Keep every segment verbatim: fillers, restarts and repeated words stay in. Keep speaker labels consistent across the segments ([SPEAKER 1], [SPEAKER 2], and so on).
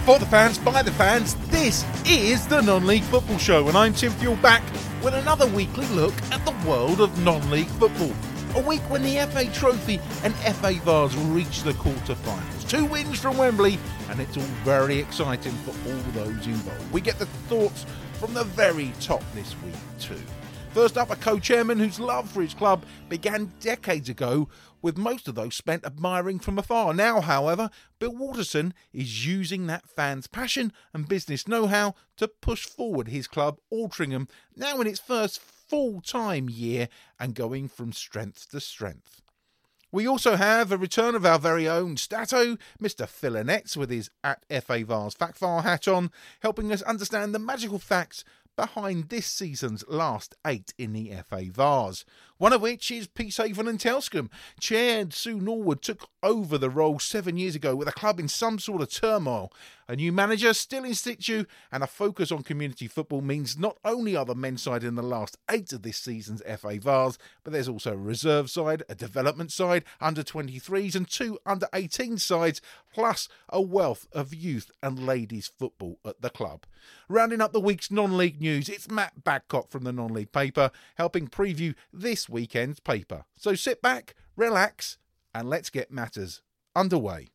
[SPEAKER 1] For the fans, by the fans, this is the Non-League Football Show, and I'm Tim Fuel back with another weekly look at the world of non-league football. A week when the F A Trophy and F A Vase will reach the quarter-finals. Two wins from Wembley, and it's all very exciting for all those involved. We get the thoughts from the very top this week too. First up, a co-chairman whose love for his club began decades ago, with most of those spent admiring from afar. Now, however, Bill Waterson is using that fan's passion and business know-how to push forward his club, Altrincham, now in its first full-time year and going from strength to strength. We also have a return of our very own Stato, Mister Phil Annetts, with his at F A Vase Fact File hat on, helping us understand the magical facts behind this season's last eight in the F A Vase. One of which is Peacehaven and Telscombe. Chair Sue Norwood took over the role seven years ago with a club in some sort of turmoil. A new manager still in situ, and a focus on community football means not only are the men's side in the last eight of this season's F A Vase, but there's also a reserve side, a development side, under twenty-threes and two under eighteen sides, plus a wealth of youth and ladies football at the club. Rounding up the week's non-league news, it's Matt Badcock from the Non-League Paper, helping preview this weekend's paper. So sit back, relax, and let's get matters underway.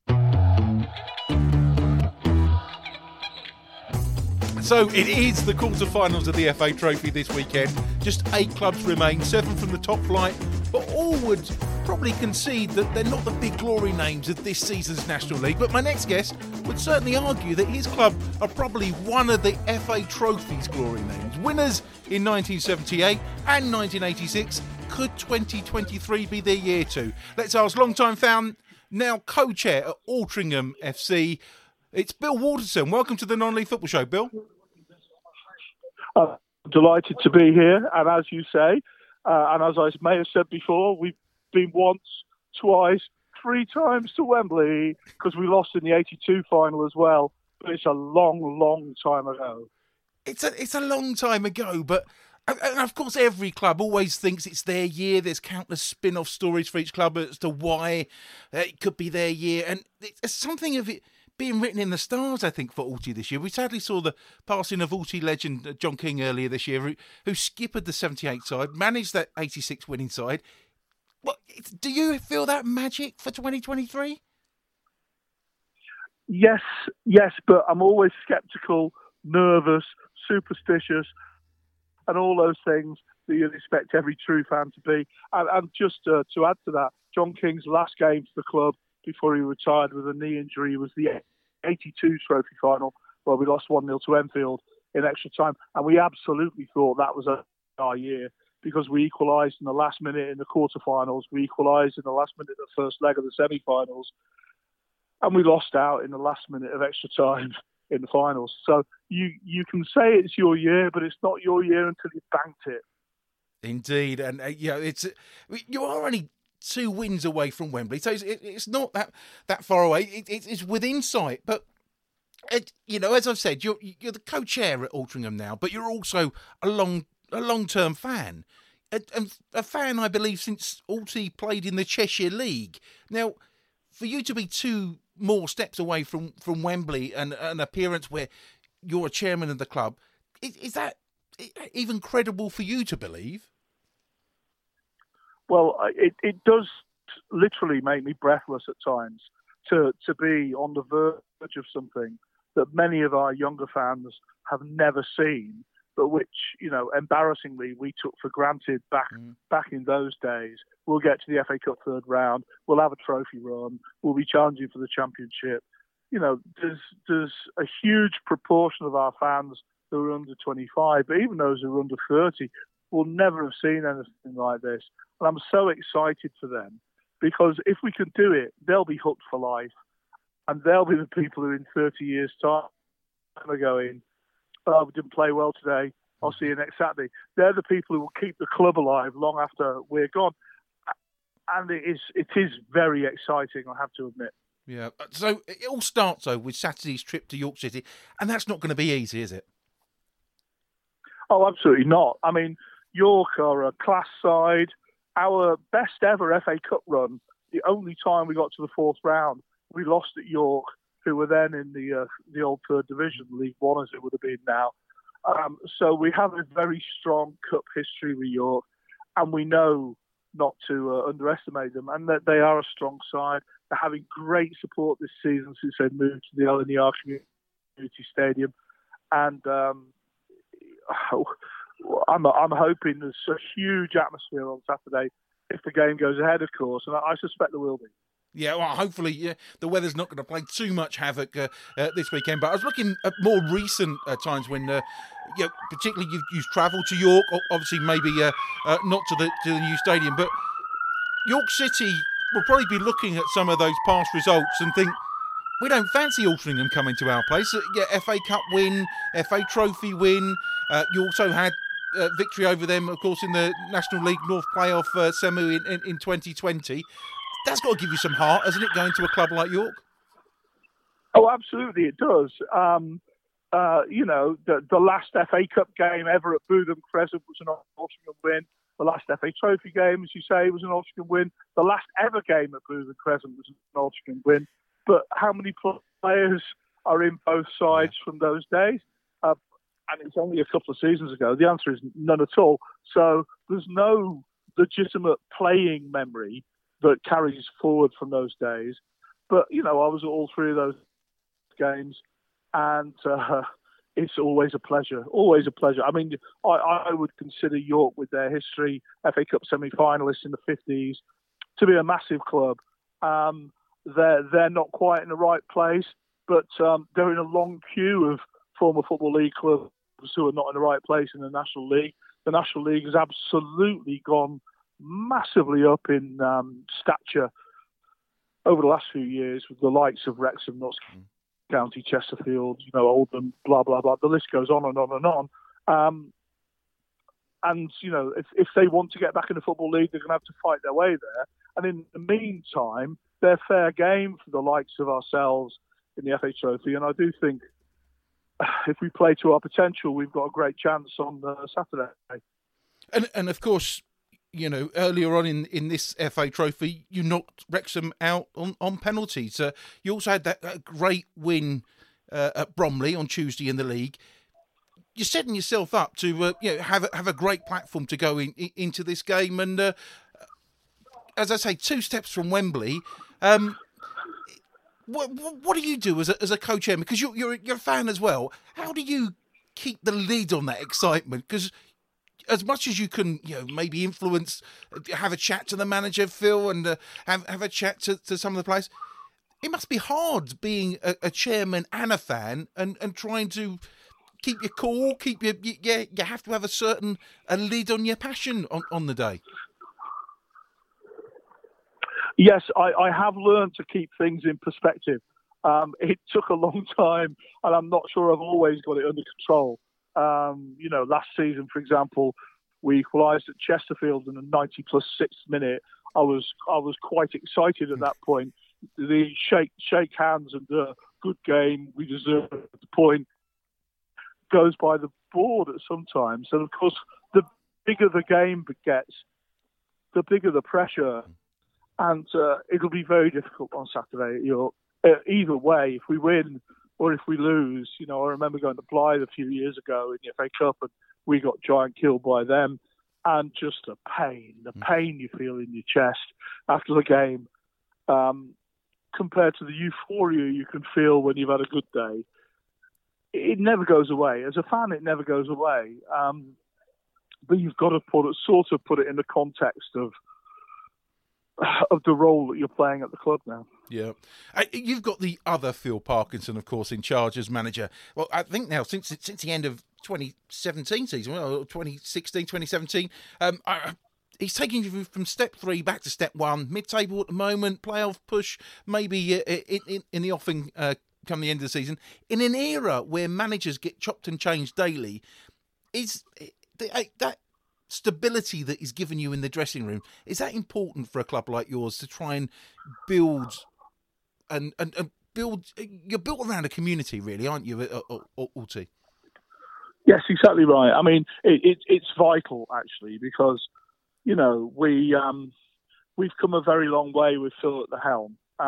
[SPEAKER 1] So it is the quarter-finals of the F A Trophy this weekend. Just eight clubs remain, seven from the top flight, but all would probably concede that they're not the big glory names of this season's National League. But my next guest would certainly argue that his club are probably one of the F A Trophy's glory names. Winners in nineteen seventy-eight and nineteen eighty-six. Could twenty twenty-three be their year too? Let's ask long-time fan, now co-chair at Altrincham F C. It's Bill Waterson. Welcome to the Non-League Football Show, Bill.
[SPEAKER 2] I'm delighted to be here, and as you say, uh, and as I may have said before, we've been once, twice, three times to Wembley, because we lost in the eighty-two final as well, but it's a long, long time ago.
[SPEAKER 1] It's a, it's a long time ago, but and of course every club always thinks it's their year. There's countless spin-off stories for each club as to why it could be their year, and it's something of it being written in the stars, I think, for Alty this year. We sadly saw the passing of Alty legend John King earlier this year, who, who skippered the seventy-eight side, managed that eighty-six winning side. What, do you feel that magic for twenty twenty-three?
[SPEAKER 2] Yes, yes, but I'm always sceptical, nervous, superstitious, and all those things that you'd expect every true fan to be. And, and just uh, to add to that, John King's last game for the club before he retired with a knee injury was the eighty-two trophy final, where we lost one nil to Enfield in extra time. And we absolutely thought that was our year, because we equalised in the last minute in the quarterfinals, we equalised in the last minute of the first leg of the semi-finals, and we lost out in the last minute of extra time in the finals. So you, you can say it's your year, but it's not your year until you've banked it.
[SPEAKER 1] Indeed. And, uh, you know, it's, you are only two wins away from Wembley, so it's, it's not that that far away. It, it, it's within sight, but it, you know, as I've said, you're you're the co-chair at Altrincham now, but you're also a long a long-term fan, a, a fan, I believe, since Alty played in the Cheshire League. Now, for you to be two more steps away from, from Wembley and an appearance where you're a chairman of the club, is, is that even credible for you to believe?
[SPEAKER 2] Well, it, it does literally make me breathless at times to, to be on the verge of something that many of our younger fans have never seen, but which, you know, embarrassingly we took for granted back mm. back in those days. We'll get to the F A Cup third round, we'll have a trophy run, we'll be challenging for the championship. You know, there's there's a huge proportion of our fans who are under twenty-five, but even those who are under thirty will never have seen anything like this. And I'm so excited for them, because if we can do it, they'll be hooked for life. And they'll be the people who in thirty years' time are going, oh, we didn't play well today, I'll see you next Saturday. They're the people who will keep the club alive long after we're gone. And it is, it is very exciting, I have to admit.
[SPEAKER 1] Yeah. So it all starts, though, with Saturday's trip to York City. And that's not going to be easy, is it?
[SPEAKER 2] Oh, absolutely not. I mean, York are a class side. Our best ever F A Cup run, the only time we got to the fourth round, we lost at York who were then in the uh, the old third division, League One as it would have been now. Um, so we have a very strong cup history with York, and we know not to uh, underestimate them, and that they are a strong side. They're having great support this season since they've moved to the L N E R Community Stadium, and um, I'm I'm hoping there's a huge atmosphere on Saturday if the game goes ahead, of course, and I, I suspect there will be.
[SPEAKER 1] Yeah, well, hopefully yeah, the weather's not going to play too much havoc uh, uh, this weekend. But I was looking at more recent uh, times when, uh, you know, particularly you've, you've travelled to York. Obviously, maybe uh, uh, not to the to the new stadium, but York City will probably be looking at some of those past results and think, we don't fancy Altrincham coming to our place. Uh, yeah, F A Cup win, F A Trophy win. Uh, you also had uh, victory over them, of course, in the National League North playoff uh, semi in, in, in twenty twenty. That's got to give you some heart, hasn't it, going to a club like York?
[SPEAKER 2] Oh, absolutely, it does. Um, uh, you know, the, the last F A Cup game ever at Bootham Crescent was an Altrincham win. The last F A Trophy game, as you say, was an Altrincham win. The last ever game at Bootham Crescent was an Altrincham win. But how many players are in both sides yeah. from those days? Uh, and it's only a couple of seasons ago. The answer is none at all. So there's no legitimate playing memory that carries forward from those days. But, you know, I was at all three of those games, and uh, it's always a pleasure, always a pleasure. I mean, I, I would consider York, with their history, F A Cup semi-finalists in the fifties, to be a massive club. Um, they're, they're not quite in the right place, but um, they're in a long queue of former Football League clubs who are not in the right place in the National League. The National League has absolutely gone massively up in um, stature over the last few years, with the likes of Wrexham, Notts County, Chesterfield, you know, Oldham, blah, blah, blah. The list goes on and on and on. Um, and, you know, if, if they want to get back in the Football League, they're going to have to fight their way there. And in the meantime, they're fair game for the likes of ourselves in the F A Trophy. And I do think if we play to our potential, we've got a great chance on uh, Saturday.
[SPEAKER 1] And, and of course, you know, earlier on in, in this F A Trophy, you knocked Wrexham out on, on penalties. Uh, you also had that, that great win uh, at Bromley on Tuesday in the league. You're setting yourself up to uh, you know, have, a, have a great platform to go in, in, into this game. And uh, as I say, two steps from Wembley. Um, what, what do you do as a, as a co-chairman? Because you're, you're, you're a fan as well. How do you keep the lid on that excitement? Because as much as you can, you know, maybe influence, have a chat to the manager, Phil, and uh, have have a chat to, to some of the players. It must be hard being a, a chairman and a fan, and, and trying to keep your cool, keep your yeah. You have to have a certain a lid on your passion on, on the day.
[SPEAKER 2] Yes, I, I have learned to keep things in perspective. Um, it took a long time, and I'm not sure I've always got it under control. Um, you know, last season, for example, we equalised at Chesterfield in the ninety plus sixth minute. I was I was quite excited at that point. The shake shake hands and the good game, we deserve the point, goes by the board at some times. And of course, the bigger the game gets, the bigger the pressure, and uh, it'll be very difficult on Saturday at York. Uh, either way, if we win or if we lose, you know, I remember going to Blythe a few years ago in the F A Cup, and we got giant killed by them. And just the pain, the pain you feel in your chest after the game, um, compared to the euphoria you can feel when you've had a good day, it never goes away. As a fan, it never goes away. Um, but you've got to put it, sort of put it in the context of of the role that you're playing at the club now.
[SPEAKER 1] Yeah. Uh, you've got the other Phil Parkinson, of course, in charge as manager. Well, I think now, since since the end of twenty seventeen season, well, twenty sixteen, twenty seventeen, um, I, he's taking you from step three back to step one, mid-table at the moment, playoff push, maybe uh, in, in, in the offing uh, come the end of the season. In an era where managers get chopped and changed daily, is that stability that is given you in the dressing room, is that important for a club like yours to try and build and and, and build? You're built around a community, really, aren't you, Alty?
[SPEAKER 2] Yes, exactly right. I mean, it, it, it's vital actually, because you know we um, we've come a very long way with Phil at the helm. Um,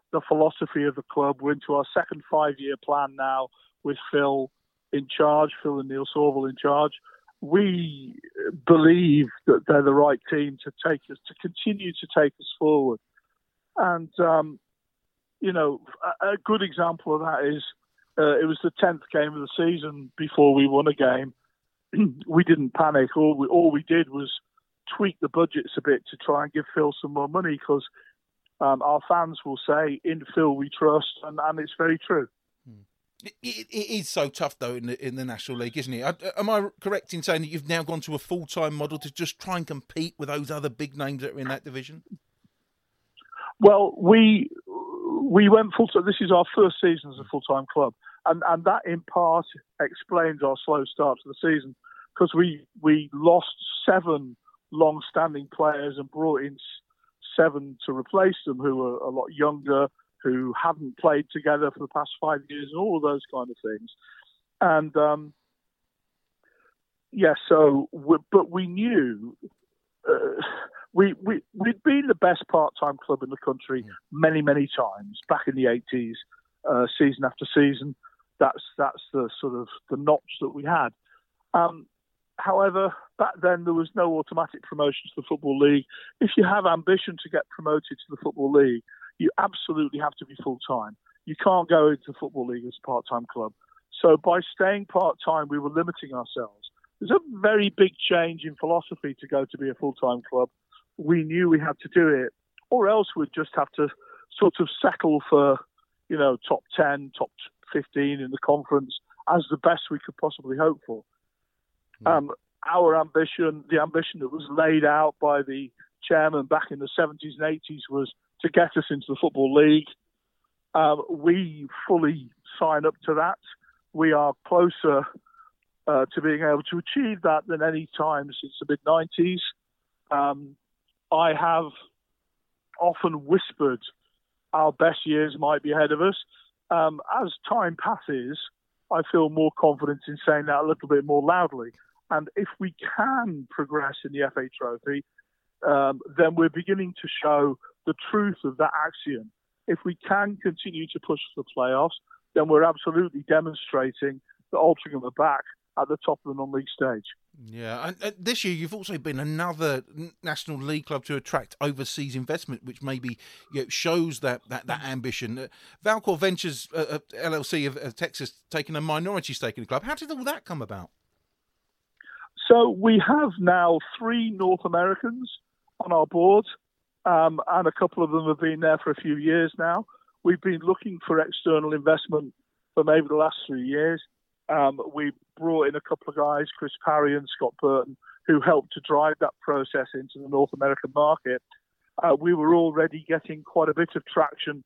[SPEAKER 2] the philosophy of the club. We're into our second five-year plan now with Phil in charge, Phil and Neil Sorville in charge. We believe that they're the right team to take us, to continue to take us forward. And, um, you know, a, a good example of that is uh, it was the tenth game of the season before we won a game. We didn't panic. All we, all we did was tweak the budgets a bit to try and give Phil some more money, because um, our fans will say, in Phil we trust, and, and it's very true.
[SPEAKER 1] It, it, it is so tough, though, in the, in the National League, isn't it? I, am I correct in saying that you've now gone to a full-time model to just try and compete with those other big names that are in that division?
[SPEAKER 2] Well, we we went full-time. This is our first season as a full-time club, and, and that in part explains our slow start to the season, because we, we lost seven long-standing players and brought in seven to replace them who were a lot younger, who hadn't played together for the past five years, and all of those kind of things. And, um, yeah, so, we, but we knew uh, we, we, we'd been the best part-time club in the country many, many times, back in the eighties, uh, season after season. That's, that's the sort of the notch that we had. Um, however, back then there was no automatic promotion to the Football League. If you have ambition to get promoted to the Football League, you absolutely have to be full-time. You can't go into the Football League as a part-time club. So by staying part-time, we were limiting ourselves. There's a very big change in philosophy to go to be a full-time club. We knew we had to do it, or else we'd just have to sort of settle for, you know, top ten, top fifteen in the conference as the best we could possibly hope for. Mm. Um, our ambition, the ambition that was laid out by the chairman back in the seventies and eighties, was to get us into the Football League. Um, we fully sign up to that. We are closer uh, to being able to achieve that than any time since the mid nineties. Um, I have often whispered our best years might be ahead of us. Um, as time passes, I feel more confident in saying that a little bit more loudly. And if we can progress in the F A Trophy, um, then we're beginning to show the truth of that axiom. If we can continue to push for the playoffs, then we're absolutely demonstrating that Altrincham are back at the top of the non-league stage.
[SPEAKER 1] Yeah, and uh, this year you've also been another National League club to attract overseas investment, which maybe you know, shows that that, that ambition. Uh, Valcor Ventures uh, L L C of, of Texas taking a minority stake in the club. How did all that come about?
[SPEAKER 2] So we have now three North Americans on our board, um, and a couple of them have been there for a few years now. We've been looking for external investment for maybe the last three years. Um, we brought in a couple of guys, Chris Parry and Scott Burton, who helped to drive that process into the North American market. Uh, we were already getting quite a bit of traction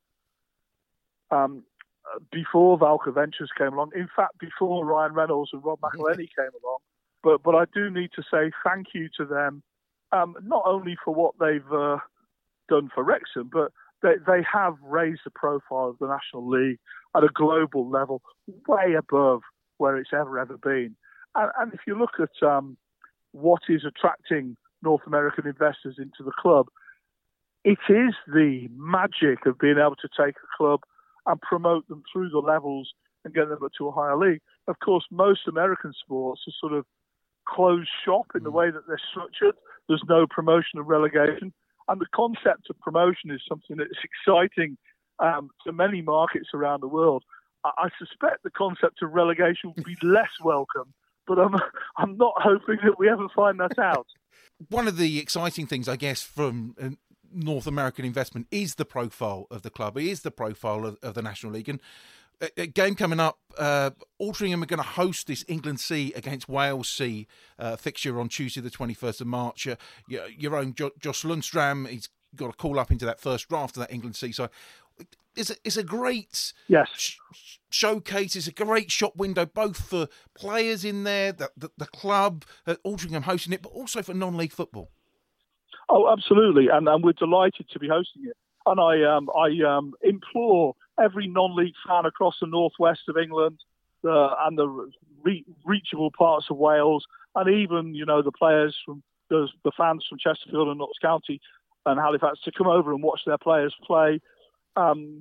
[SPEAKER 2] um, before Valcor Ventures came along. In fact, before Ryan Reynolds and Rob McElhenney came along. But but I do need to say thank you to them, um, not only for what they've uh, done for Wrexham, but they, they have raised the profile of the National League at a global level, way above where it's ever, ever been. And, and if you look at um, what is attracting North American investors into the club, it is the magic of being able to take a club and promote them through the levels and get them up to a higher league. Of course, most American sports are sort of closed shop in the way that they're structured. There's no promotion and relegation. And the concept of promotion is something that's exciting um, to many markets around the world. I suspect the concept of relegation will be less welcome, but I'm I'm not hoping that we ever find that out.
[SPEAKER 1] One of the exciting things, I guess, from uh, North American investment is the profile of the club. It is the profile of, of the National League. And a, a game coming up, uh, Altrincham are going to host this England C against Wales C uh, fixture on Tuesday, the twenty-first of March. Uh, your, your own jo- Josh Lundstram, he's got a call up into that first draft of that England C. So It's a, it's a great
[SPEAKER 2] yes.
[SPEAKER 1] sh- showcase. It's a great shop window, both for players in there, the, the, the club, uh, Altrincham hosting it, but also for non-league football.
[SPEAKER 2] Oh, absolutely, and, and we're delighted to be hosting it. And I um, I um, implore every non-league fan across the northwest of England uh, and the re- reachable parts of Wales, and even you know the players from the, the fans from Chesterfield and Notts County and Halifax to come over and watch their players play. Um,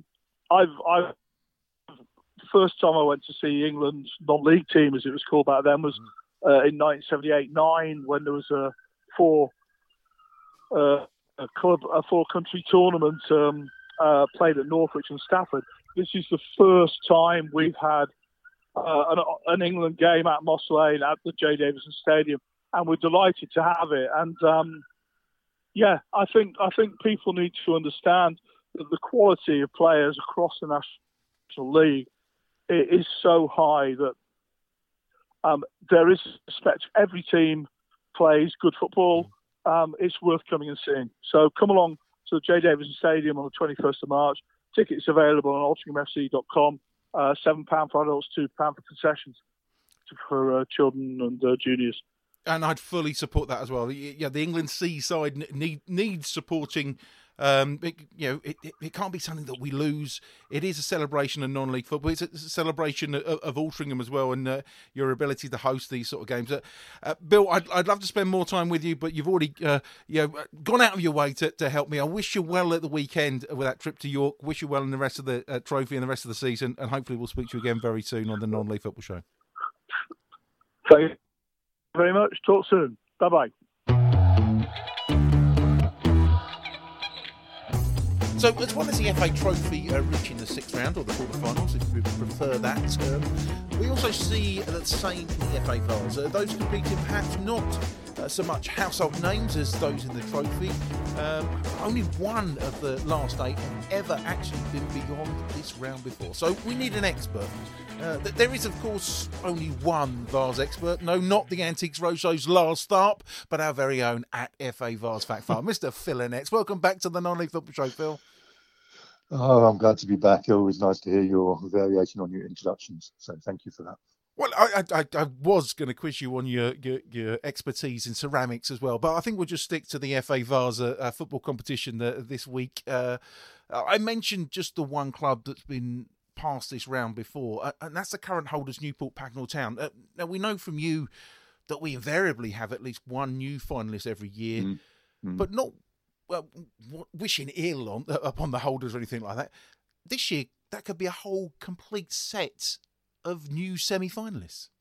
[SPEAKER 2] I've, I've, first time I went to see England's non-league team, as it was called back then, was uh, in nineteen seventy-eight nine when there was a four, uh, a club, a four-country tournament um, uh, played at Northwich and Stafford. This is the first time we've had uh, an, an England game at Moss Lane at the J Davison Stadium, and we're delighted to have it. And um, yeah, I think I think people need to understand that the quality of players across the National League is so high that um, there is respect. Every team plays good football. Um, it's worth coming and seeing. So come along to the J Davison Stadium on the twenty-first of March. Tickets available on altrincham f c dot com. Uh, seven pounds for adults, two pounds for concessions for uh, children and uh, juniors.
[SPEAKER 1] And I'd fully support that as well. Yeah, the England Seaside need, needs supporting. Um, it, you know, it, it, it can't be something that we lose. It is a celebration of non-league football. It's a, it's a celebration of, of Altrincham as well, and uh, your ability to host these sort of games. Uh, uh, Bill, I'd, I'd love to spend more time with you, but you've already uh, you know, gone out of your way to, to help me. I wish you well at the weekend with that trip to York. Wish you well in the rest of the uh, trophy and the rest of the season, and hopefully we'll speak to you again very soon on the Non-League Football Show.
[SPEAKER 2] Thank you very much. Talk soon. Bye-bye.
[SPEAKER 1] So, as well as the F A Trophy uh, reaching the sixth round, or the quarterfinals, if you prefer that term, we also see the same in the F A Vase. Uh, those competing perhaps not uh, so much household names as those in the trophy. Um, only one of the last eight have ever actually been beyond this round before. So, we need an expert. Uh, there is, of course, only one Vase expert. No, not the Antiques Roadshow's last stop, but our very own at F A Vase Fact File, Mister Phil Annetts. Welcome back to the Non-League Football Show, Phil.
[SPEAKER 3] Oh, I'm glad to be back. Always nice to hear your variation on your introductions. So thank you for that.
[SPEAKER 1] Well, I, I, I was going to quiz you on your, your, your expertise in ceramics as well, but I think we'll just stick to the F A Vase uh, football competition uh, this week. Uh, I mentioned just the one club that's been past this round before, uh, and that's the current holders, Newport Pagnell Town. Uh, now, we know from you that we invariably have at least one new finalist every year, mm. Mm. but not well, wishing ill on, upon the holders or anything like that. This year, that could be a whole complete set of new semi-finalists.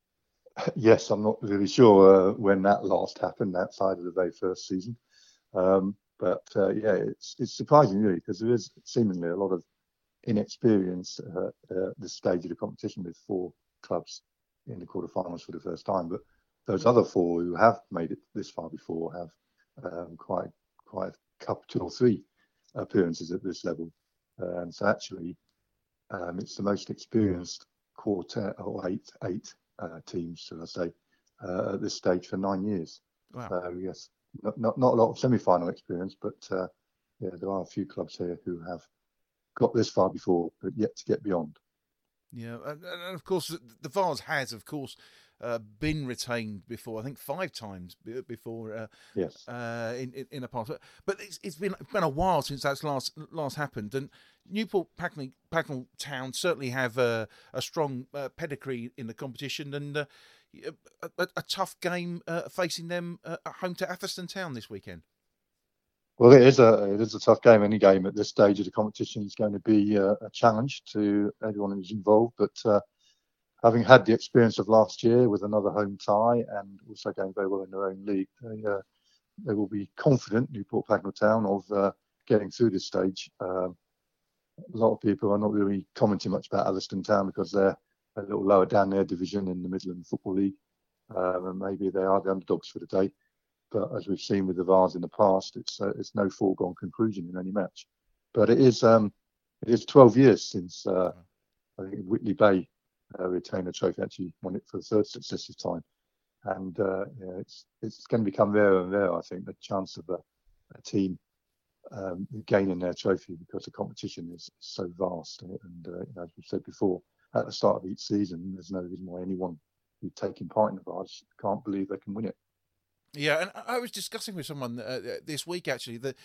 [SPEAKER 3] Yes, I'm not really sure uh, when that last happened outside of the very first season. Um, but uh, yeah, it's it's surprising really, because there is seemingly a lot of inexperience uh, uh, at this stage of the competition, with four clubs in the quarterfinals for the first time. But those other four who have made it this far before have um, quite quite a couple, two or three appearances at this level. Uh, and so actually, um, it's the most experienced quartet or eight eight uh, teams, should I say, uh, at this stage for nine years.
[SPEAKER 1] Wow.
[SPEAKER 3] So yes, not, not not a lot of semi-final experience, but uh, yeah, there are a few clubs here who have got this far before, but yet to get beyond.
[SPEAKER 1] Yeah, and, and of course, the Vase has, of course, uh, been retained before. I think five times before. Uh,
[SPEAKER 3] yes.
[SPEAKER 1] Uh, in, in in the past, but it's, it's been it's been a while since that's last last happened. And Newport Pagnell, Pagnell Town certainly have a, a strong uh, pedigree in the competition, and uh, a, a, a tough game uh, facing them uh, at home to Atherstone Town this weekend.
[SPEAKER 3] Well, it is a it is a tough game. Any game at this stage of the competition is going to be uh, a challenge to everyone who's involved. But uh, having had the experience of last year with another home tie and also going very well in their own league, they, uh, they will be confident, Newport Pagnell Town, of uh, getting through this stage. Um, a lot of people are not really commenting much about Atherstone Town because they're a little lower down their division in the Midland Football League, um, and maybe they are the underdogs for the day. But as we've seen with the Vase in the past, it's uh, it's no foregone conclusion in any match. But it is um, it is twelve years since uh, I think Whitley Bay uh, retained the trophy, actually won it for the third successive time, and uh, yeah, it's it's going to become rarer and rarer. I think the chance of a, a team um, gaining their trophy, because the competition is so vast, and, and uh, you know, as we've said before, at the start of each season, there's no reason why anyone who's taking part in the Vase can't believe they can win it.
[SPEAKER 1] Yeah, and I was discussing with someone uh, this week, actually, that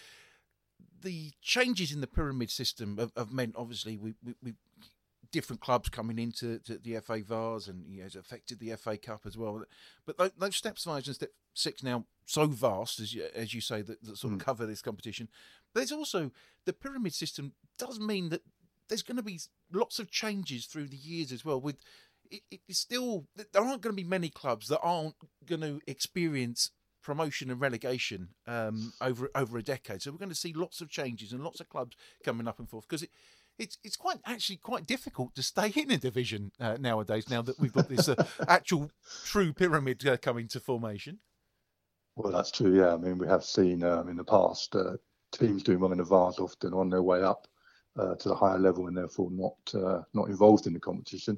[SPEAKER 1] the changes in the pyramid system have, have meant, obviously, we, we, we different clubs coming into to the F A Vase, and you know, it's affected the F A Cup as well. But those steps five and step six now so vast, as you, as you say, that, that sort of mm. cover this competition. But there's also, the pyramid system does mean that there's going to be lots of changes through the years as well. With it, it's still there aren't going to be many clubs that aren't going to experience promotion and relegation um, over over a decade. So we're going to see lots of changes and lots of clubs coming up and forth because it, it's it's quite actually quite difficult to stay in a division uh, nowadays. Now that we've got this uh, actual true pyramid uh, coming to formation.
[SPEAKER 3] Well, that's true. Yeah, I mean we have seen um, in the past uh, teams doing well in the Vars often on their way up uh, to the higher level and therefore not uh, not involved in the competition.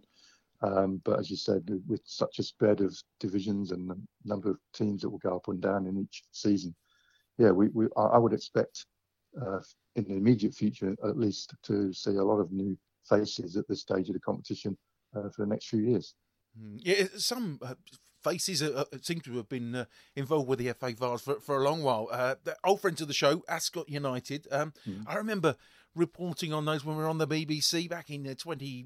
[SPEAKER 3] Um, but as you said, with such a spread of divisions and the number of teams that will go up and down in each season, yeah, we, we I would expect uh, in the immediate future at least to see a lot of new faces at this stage of the competition uh, for the next few years.
[SPEAKER 1] Yeah, some uh, faces uh, seem to have been uh, involved with the F A Vars for, for a long while. Uh, old friends of the show, Ascot United. Um, mm. I remember reporting on those when we were on the B B C back in uh, twenty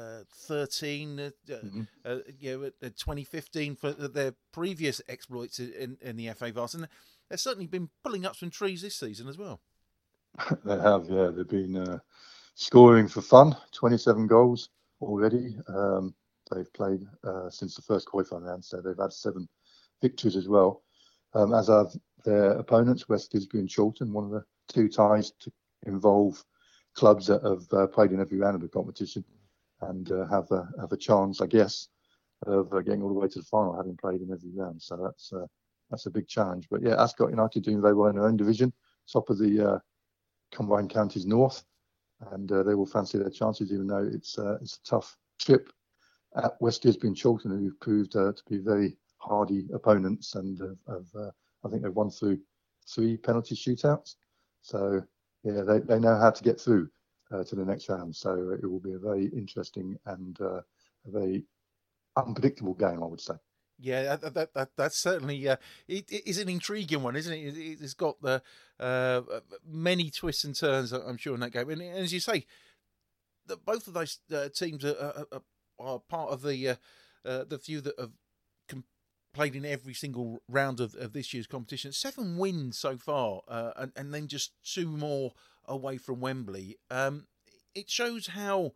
[SPEAKER 1] thirteen, uh, mm-hmm. uh, you know, uh, twenty fifteen for their previous exploits in, in the F A Vars, and they've certainly been pulling up some trees this season as well.
[SPEAKER 3] They have, yeah. They've been uh, scoring for fun, twenty-seven goals already. Um, they've played uh, since the first qualifying round, so they've had seven victories as well. Um, as have their opponents, West Disby and Chorlton, one of the two ties to involve clubs that have uh, played in every round of the competition and uh, have a have a chance, I guess, of uh, getting all the way to the final, having played in every round. So that's uh, that's a big challenge. But yeah, Ascot United doing very well in their own division, top of the uh, Combined Counties North, and uh, they will fancy their chances, even though it's uh, it's a tough trip at West Disby and Chorlton, who proved uh, to be very hardy opponents, and have, have uh, I think they've won through three penalty shootouts. So yeah, they, they know how to get through uh, to the next round. So it will be a very interesting and uh, a very unpredictable game, I would say.
[SPEAKER 1] Yeah, that, that, that that's certainly uh, it, it is an intriguing one, isn't it? it it's got the uh, many twists and turns, I'm sure, in that game. And, and as you say, the, both of those uh, teams are, are, are part of the uh, uh, the few that have com- played in every single round of, of this year's competition. Seven wins so far, uh, and, and then just two more away from Wembley. Um, it shows how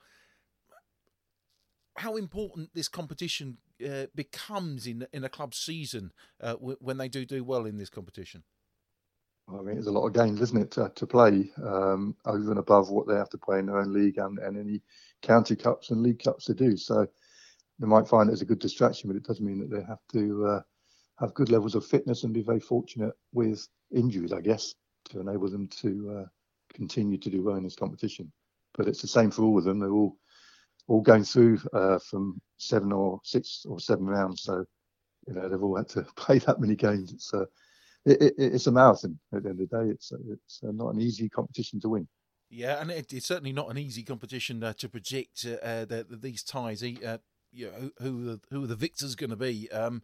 [SPEAKER 1] how important this competition uh, becomes in in a club's season uh, w- when they do do well in this competition.
[SPEAKER 3] Well, I mean, it's a lot of games, isn't it, to, to play um, over and above what they have to play in their own league and, and any county cups and league cups they do. So they might find it as a good distraction, but it does mean that they have to uh, have good levels of fitness and be very fortunate with injuries, I guess, to enable them to uh, continue to do well in this competition. But it's the same for all of them. They're all all going through uh, from seven or six or seven rounds. So, you know, they've all had to play that many games. It's a, it, it, it's a marathon at the end of the day. It's it's not an easy competition to win.
[SPEAKER 1] Yeah, and it, it's certainly not an easy competition uh, to predict uh, the, the, these ties. Uh, you know, who the, who the victor's going to be. Um,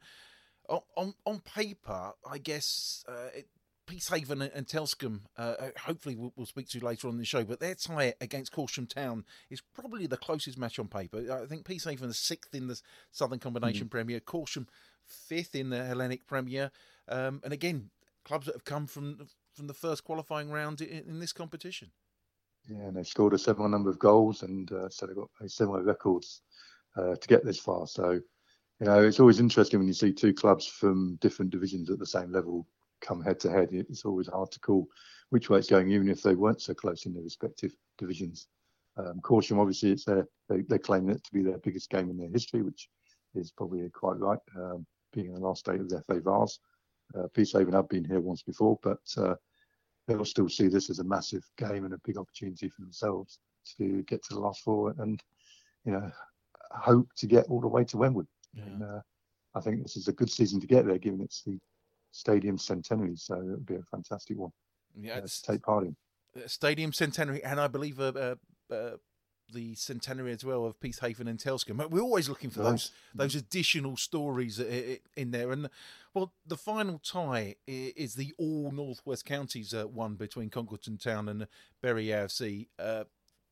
[SPEAKER 1] on on paper, I guess uh, it, Peacehaven and Telscombe, uh, hopefully we'll, we'll speak to later on in the show, but their tie against Corsham Town is probably the closest match on paper. I think Peacehaven is sixth in the Southern Combination mm. Premier, Corsham fifth in the Hellenic Premier, um, and again, clubs that have come from from the first qualifying round in, in this competition.
[SPEAKER 3] Yeah, and they've scored a similar number of goals, and uh, so they've got very similar records uh, to get this far. So, you know, it's always interesting when you see two clubs from different divisions at the same level come head to head. It's always hard to call which way it's going, even if they weren't so close in their respective divisions. Um, Corsham, obviously, it's their, they, they claim it to be their biggest game in their history, which is probably quite right, um, being in the last eight of the F A Vars. Uh, Peacehaven have been here once before, but uh, they'll still see this as a massive game and a big opportunity for themselves to get to the last four and, you know, hope to get all the way to Wembley. Yeah. And, uh, I think this is a good season to get there, given it's the Stadium Centenary, so it would be a fantastic one yeah, uh, to take part in.
[SPEAKER 1] Stadium Centenary, and I believe uh, uh, uh, the centenary as well of Peacehaven and Telscombe. We're always looking for those those additional stories in there. And well, the final tie is the all Northwest Counties uh, one between Congleton Town and Bury A F C. Uh,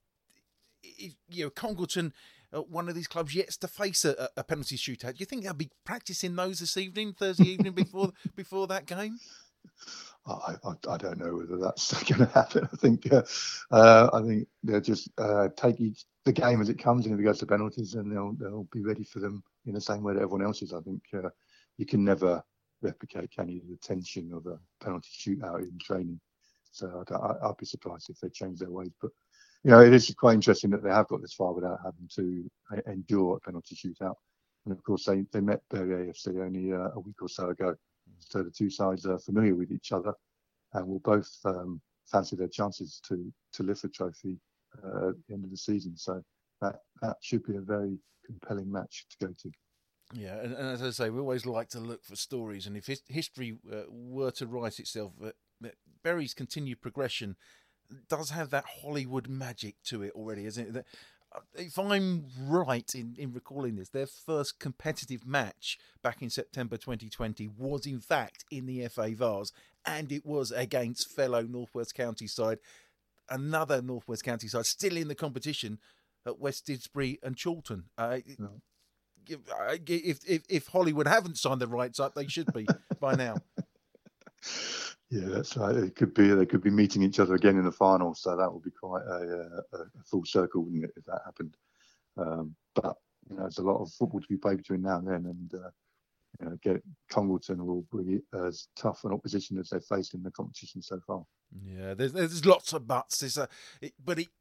[SPEAKER 1] you know, Congleton, uh, one of these clubs, yet to face a, a penalty shootout. Do you think they'll be practicing those this evening, Thursday evening, before before that game?
[SPEAKER 3] I, I, I don't know whether that's going to happen. I think uh, uh, I think they'll just uh, take each the game as it comes, and if it goes to penalties, and they'll they'll be ready for them in the same way that everyone else is. I think uh, you can never replicate, can you, the tension of a penalty shootout in training. So I'd, I'd be surprised if they change their ways. But you know, it is quite interesting that they have got this far without having to endure a penalty shootout. And of course, they they met Bury A F C only uh, a week or so ago. So the two sides are familiar with each other and will both um, fancy their chances to to lift the trophy uh, at the end of the season. So that, that should be a very compelling match to go to.
[SPEAKER 1] Yeah, and, and as I say, we always like to look for stories, and if his, history uh, were to write itself, uh, Bury's continued progression does have that Hollywood magic to it already, isn't it? That, if I'm right in, in recalling this, their first competitive match back in September twenty twenty was in fact in the F A Vase, and it was against fellow North West County side, another North West County side still in the competition at West Didsbury and Chorlton. Uh, no. if, if, if Hollywood haven't signed the rights up, they should be by now.
[SPEAKER 3] Yeah, that's right. It could be they could be meeting each other again in the final, so that would be quite a, a, a full circle, wouldn't it, if that happened? Um, but you know, there's a lot of football to be played between now and then, and uh, you know, get Congleton will be as tough an opposition as they've faced in the competition so far.
[SPEAKER 1] Yeah, there's there's lots of buts. There's a, it, but it,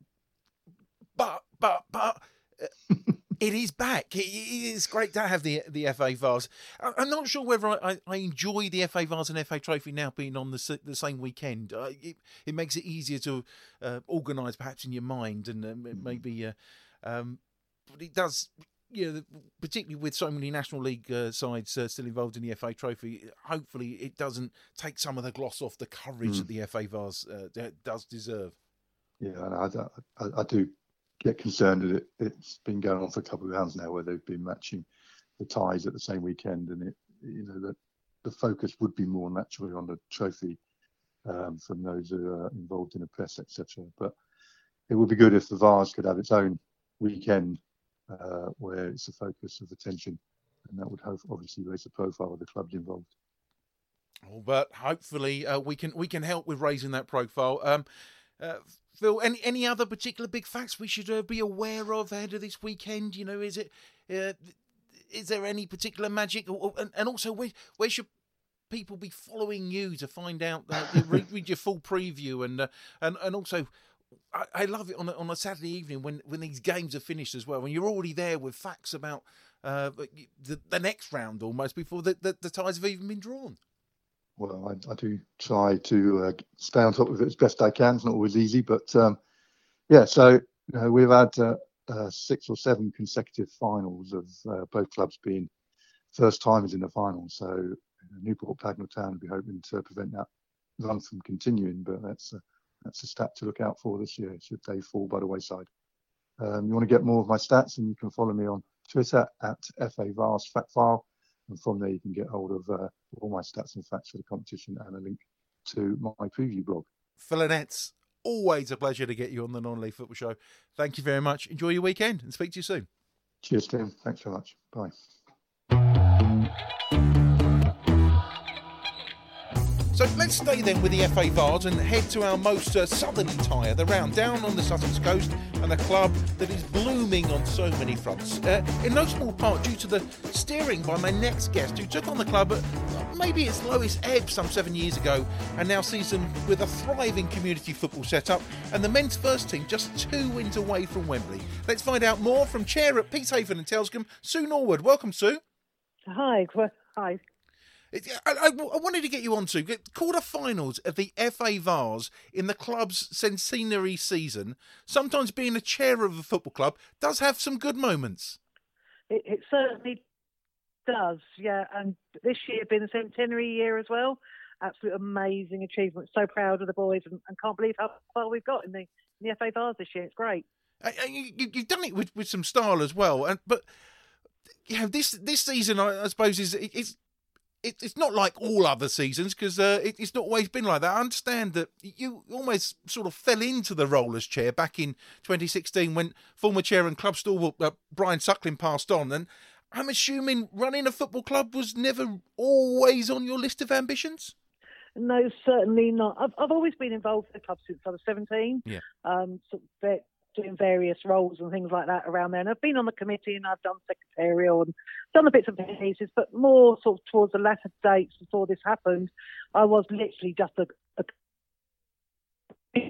[SPEAKER 1] but but but. Uh, It is back. It is great to have the the F A Vase. I'm not sure whether I, I enjoy the F A Vase and F A Trophy now being on the the same weekend. Uh, it, it makes it easier to uh, organise, perhaps in your mind, and uh, maybe. Uh, um, but it does, you know, particularly with so many National League uh, sides uh, still involved in the F A Trophy. Hopefully, it doesn't take some of the gloss off the coverage mm. that the F A Vase uh, does deserve.
[SPEAKER 3] Yeah, I, I, I do. Get concerned that it, it's been going on for a couple of rounds now, where they've been matching the ties at the same weekend, and it, you know, that the focus would be more naturally on the trophy um, from those who are involved in the press, et cetera. But it would be good if the Vase could have its own weekend uh, where it's the focus of attention, and that would hope, obviously raise the profile of the clubs involved.
[SPEAKER 1] Oh, but hopefully uh, we can we can help with raising that profile. Um, uh, Phil, any any other particular big facts we should uh, be aware of ahead of this weekend? You know, is it uh, is there any particular magic, or, and, and also where where should people be following you to find out? Uh, read, read your full preview, and uh, and and also, I, I love it on a, on a Saturday evening when, when these games are finished as well. When you're already there with facts about uh, the the next round almost before the, the, the ties have even been drawn.
[SPEAKER 3] Well, I, I do try to uh, stay on top of it as best I can. It's not always easy, but um, yeah. So you know, we've had uh, uh, six or seven consecutive finals of uh, both clubs being first timers in the final. So you know, Newport Pagnell Town will be hoping to prevent that run from continuing, but that's a, that's a stat to look out for this year. Should they fall by the wayside? Um, you want to get more of my stats, and you can follow me on Twitter at F A Vase Fact File. And from there, you can get hold of uh, all my stats and facts for the competition and a link to my preview blog.
[SPEAKER 1] Phil Annetts, always a pleasure to get you on the Non-League Football Show. Thank you very much. Enjoy your weekend and speak to you soon.
[SPEAKER 3] Cheers, Tim. Thanks very much. Bye.
[SPEAKER 1] So let's stay then with the F A Vase and head to our most uh, southerly tie of the round, down on the Sussex coast, and a club that is blooming on so many fronts. Uh, in no small part due to the steering by my next guest, who took on the club at maybe its lowest ebb some seven years ago, and now sees them with a thriving community football setup, and the men's first team just two wins away from Wembley. Let's find out more from chair at Peacehaven and Telscombe, Sue Norwood. Welcome, Sue.
[SPEAKER 4] Hi. Hi.
[SPEAKER 1] I, I, I wanted to get you on to quarter-finals of the F A Vase in the club's centenary season. Sometimes being a chair of a football club does have some good moments.
[SPEAKER 4] It, it certainly does, yeah. And this year being a centenary year as well. Absolute amazing achievement. So proud of the boys, and, and can't believe how far we've got in the, in the F A Vase this year. It's great.
[SPEAKER 1] And you, you've done it with, with some style as well. And but you know, this this season, I, I suppose, is it, it's. It's not like all other seasons, because uh, it's not always been like that. I understand that you almost sort of fell into the role as chair back in twenty sixteen when former chair and club stalwart uh, Brian Suckling passed on. And I'm assuming running a football club was never always on your list of ambitions?
[SPEAKER 4] No, certainly not. I've I've always been involved in the club since I was seventeen.
[SPEAKER 1] Yeah.
[SPEAKER 4] Um, so they're doing various roles and things like that around there. And I've been on the committee and I've done secretarial and done the bits and pieces, but more sort of towards the latter dates before this happened, I was literally just a, a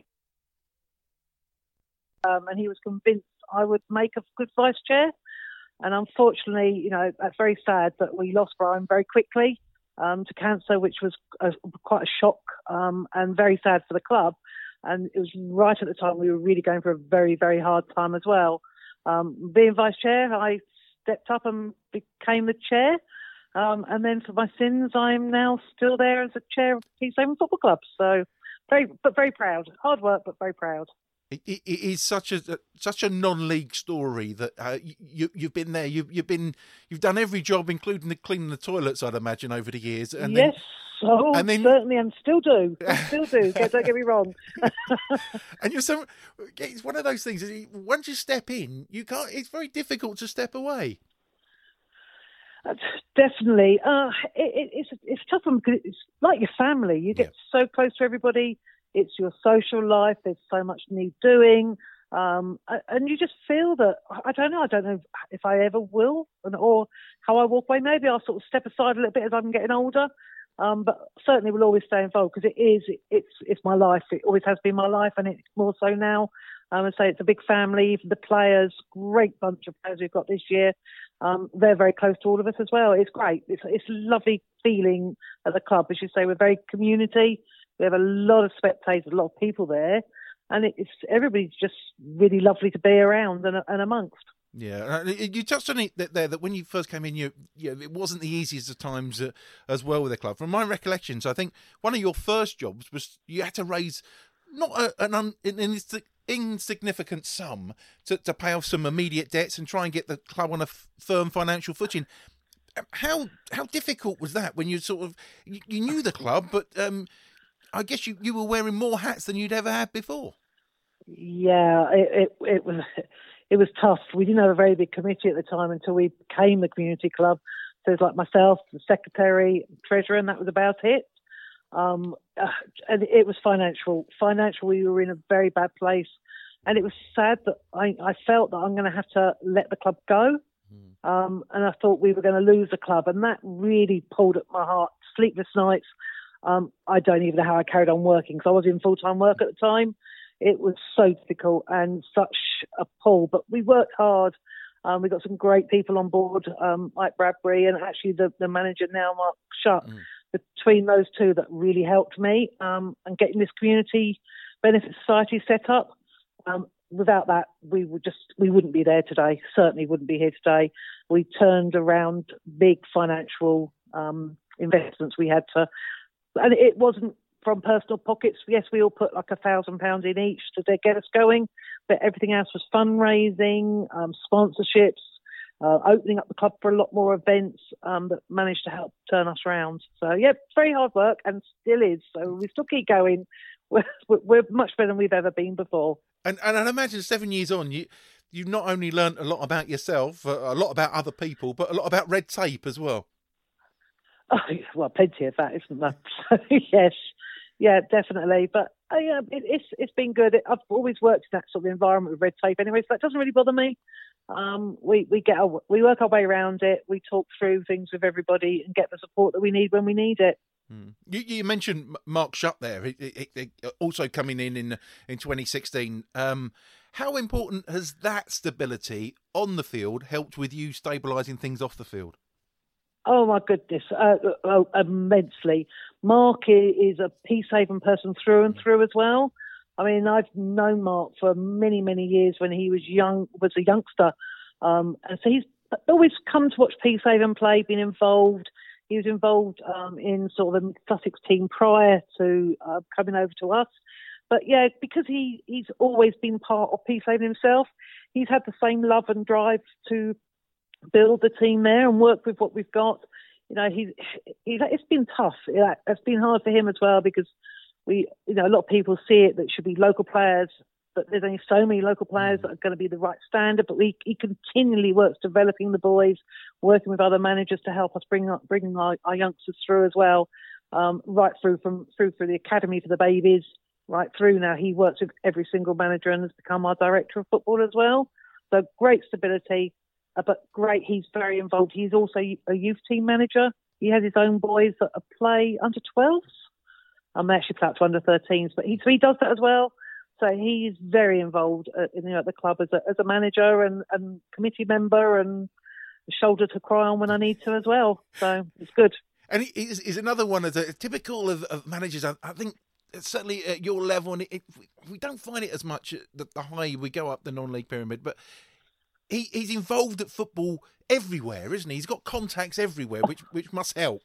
[SPEAKER 4] um, and he was convinced I would make a good vice chair. And unfortunately, you know, that's very sad that we lost Brian very quickly um, to cancer, which was a, quite a shock um, and very sad for the club. And it was right at the time we were really going for a very, very hard time as well. Um, being vice chair, I stepped up and became the chair. Um, and then for my sins, I'm now still there as a chair of Peacehaven Football Club. So, very, but very proud. Hard work, but very proud.
[SPEAKER 1] It, it, it is such a such a non-league story that uh, you you've been there. You've you've been you've done every job, including the cleaning the toilets, I'd imagine, over the years. And
[SPEAKER 4] yes,
[SPEAKER 1] then,
[SPEAKER 4] oh,
[SPEAKER 1] and then,
[SPEAKER 4] certainly, and still do. I still do. Don't get me wrong.
[SPEAKER 1] And you're so it's one of those things. Once you step in, you can't. It's very difficult to step away.
[SPEAKER 4] Uh, definitely, uh, it, it, it's it's tough because it's like your family. You get yeah. so close to everybody. It's your social life. There's so much need doing, um, and you just feel that I don't know. I don't know if I ever will, or how I walk away. Maybe I'll sort of step aside a little bit as I'm getting older, um, but certainly will always stay involved because it is. It, it's it's my life. It always has been my life, and it's more so now. Um, I say it's a big family. Even the players, great bunch of players we've got this year. Um, they're very close to all of us as well. It's great. It's it's a lovely feeling at the club. As you say, we're very community. We have a lot of spectators, a lot of people there, and it's everybody's just really lovely to be around and, and amongst.
[SPEAKER 1] Yeah, you touched on it there that when you first came in, you, you know, it wasn't the easiest of times uh, as well with the club. From my recollections, I think one of your first jobs was you had to raise not a, an, un, an insignificant sum to, to pay off some immediate debts and try and get the club on a f- firm financial footing. How how difficult was that when you sort of you, you knew the club, but um, I guess you, you were wearing more hats than you'd ever had before.
[SPEAKER 4] Yeah, it, it it was it was tough. We didn't have a very big committee at the time until we became the community club. So it was like myself, the secretary, treasurer, and that was about it. Um, uh, and it was financial. Financial, we were in a very bad place, and it was sad that I, I felt that I'm going to have to let the club go. Mm. Um, and I thought we were going to lose the club, and that really pulled at my heart. Sleepless nights. Um, I don't even know how I carried on working because I was in full-time work at the time. It was so difficult and such a pull, but we worked hard. Um, we got some great people on board, um, Mike Bradbury and actually the, the manager now, Mark Shutt. Mm. Between those two, that really helped me um, and getting this community benefit society set up. Um, without that, we would just we wouldn't be there today. Certainly wouldn't be here today. We turned around big financial um, investments we had to. And it wasn't from personal pockets. Yes, we all put like a thousand pounds in each to get us going, but everything else was fundraising, um, sponsorships, uh, opening up the club for a lot more events um, that managed to help turn us around. So, yeah, very hard work and still is. So we still keep going. We're, we're much better than we've ever been before.
[SPEAKER 1] And, and I imagine seven years on, you, you've not only learnt a lot about yourself, a lot about other people, but a lot about red tape as well.
[SPEAKER 4] Oh, well, plenty of that, isn't there? Yes, yeah, definitely. But uh, yeah, it, it's it's been good. I've always worked in that sort of environment with red tape anyway, so that doesn't really bother me. Um, we we get our, we work our way around it. We talk through things with everybody and get the support that we need when we need it.
[SPEAKER 1] Hmm. You, you mentioned Mark Shutt there, he, he, he also coming in in, in twenty sixteen. Um, how important has that stability on the field helped with you stabilising things off the field?
[SPEAKER 4] Oh, my goodness, uh, oh, immensely. Mark is a Peacehaven person through and through as well. I mean, I've known Mark for many, many years when he was young, was a youngster. Um, and so he's always come to watch Peacehaven play, been involved. He was involved um, in sort of the Sussex team prior to uh, coming over to us. But, yeah, because he, he's always been part of Peacehaven himself, he's had the same love and drive to build the team there and work with what we've got. You know, he's, he's it's been tough. It's been hard for him as well because we, you know, a lot of people see it that it should be local players, but there's only so many local players that are going to be the right standard. But we, he continually works developing the boys, working with other managers to help us bring up, bringing our, our youngsters through as well. um, right through from through through the academy for the babies, right through now. He works with every single manager and has become our director of football as well. So great stability, uh, but great. He's very involved. He's also a youth team manager. He has his own boys that play under twelves. Um, they actually play up to under thirteens, but he so he does that as well. So he's very involved uh, in, you know, at the club as a as a manager and, and committee member and a shoulder to cry on when I need to as well. So it's good.
[SPEAKER 1] And he's, he's another one of the typical of, of managers. I, I think certainly at your level, and it, it, we don't find it as much the, the higher we go up the non-league pyramid, but he, he's involved at football everywhere, isn't he? He's got contacts everywhere, which which must help.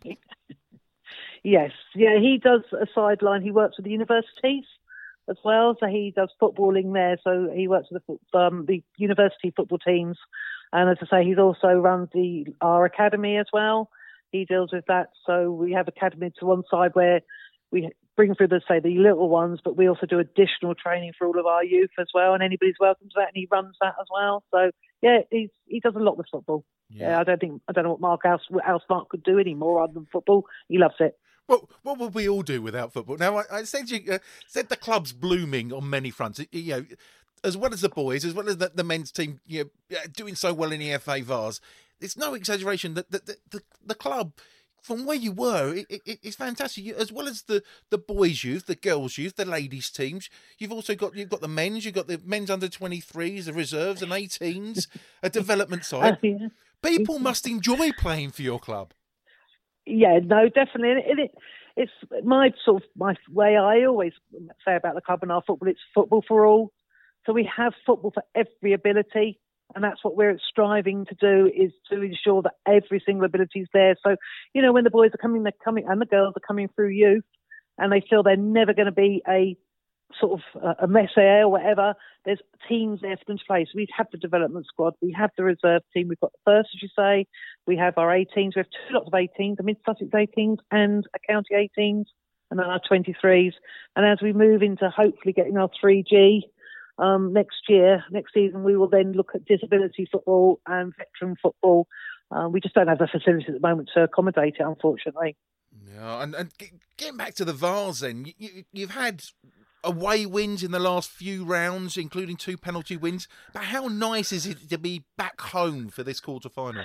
[SPEAKER 4] Yes, yeah, he does a sideline. He works with the universities as well, so he does footballing there. So he works with the um, the university football teams, and as I say, he's also runs the our academy as well. He deals with that. So we have academy to one side where we bring through the say the little ones, but we also do additional training for all of our youth as well. And anybody's welcome to that, and he runs that as well. So yeah, he's he does a lot with football. Yeah, yeah I don't think I don't know what Mark else else Mark could do anymore other than football. He loves it.
[SPEAKER 1] Well, what would we all do without football? Now, I, I said you uh, said the club's blooming on many fronts. You know, as well as the boys, as well as the, the men's team, you know, doing so well in the F A Vase. It's no exaggeration that the, the, the, the club, from where you were, it, it, it's fantastic. You, as well as the, the boys' youth, the girls' youth, the ladies' teams, you've also got you've got the men's, you've got the men's under twenty-threes, the reserves, and eighteens, a development side.
[SPEAKER 4] Uh, yeah.
[SPEAKER 1] People must enjoy playing for your club.
[SPEAKER 4] Yeah, no, definitely. It, it, it's my sort of my way. I always say about the club and our football. It's football for all. So we have football for every ability, and that's what we're striving to do, is to ensure that every single ability is there. So, you know, when the boys are coming, they're coming, and the girls are coming through youth, and they feel they're never going to be a sort of uh, a messier or whatever. There's teams there for them to play. So we have the development squad, we have the reserve team, we've got the first, as you say, we have our eighteens, we have two lots of eighteens, the Mid-Sussex eighteens and a county eighteens, and then our twenty-threes. And as we move into hopefully getting our three G um, next year, next season, we will then look at disability football and veteran football. Uh, we just don't have the facilities at the moment to accommodate it, unfortunately.
[SPEAKER 1] Yeah, and, and getting back to the Vase then, you, you, you've had away wins in the last few rounds, including two penalty wins. But how nice is it to be back home for this quarter final?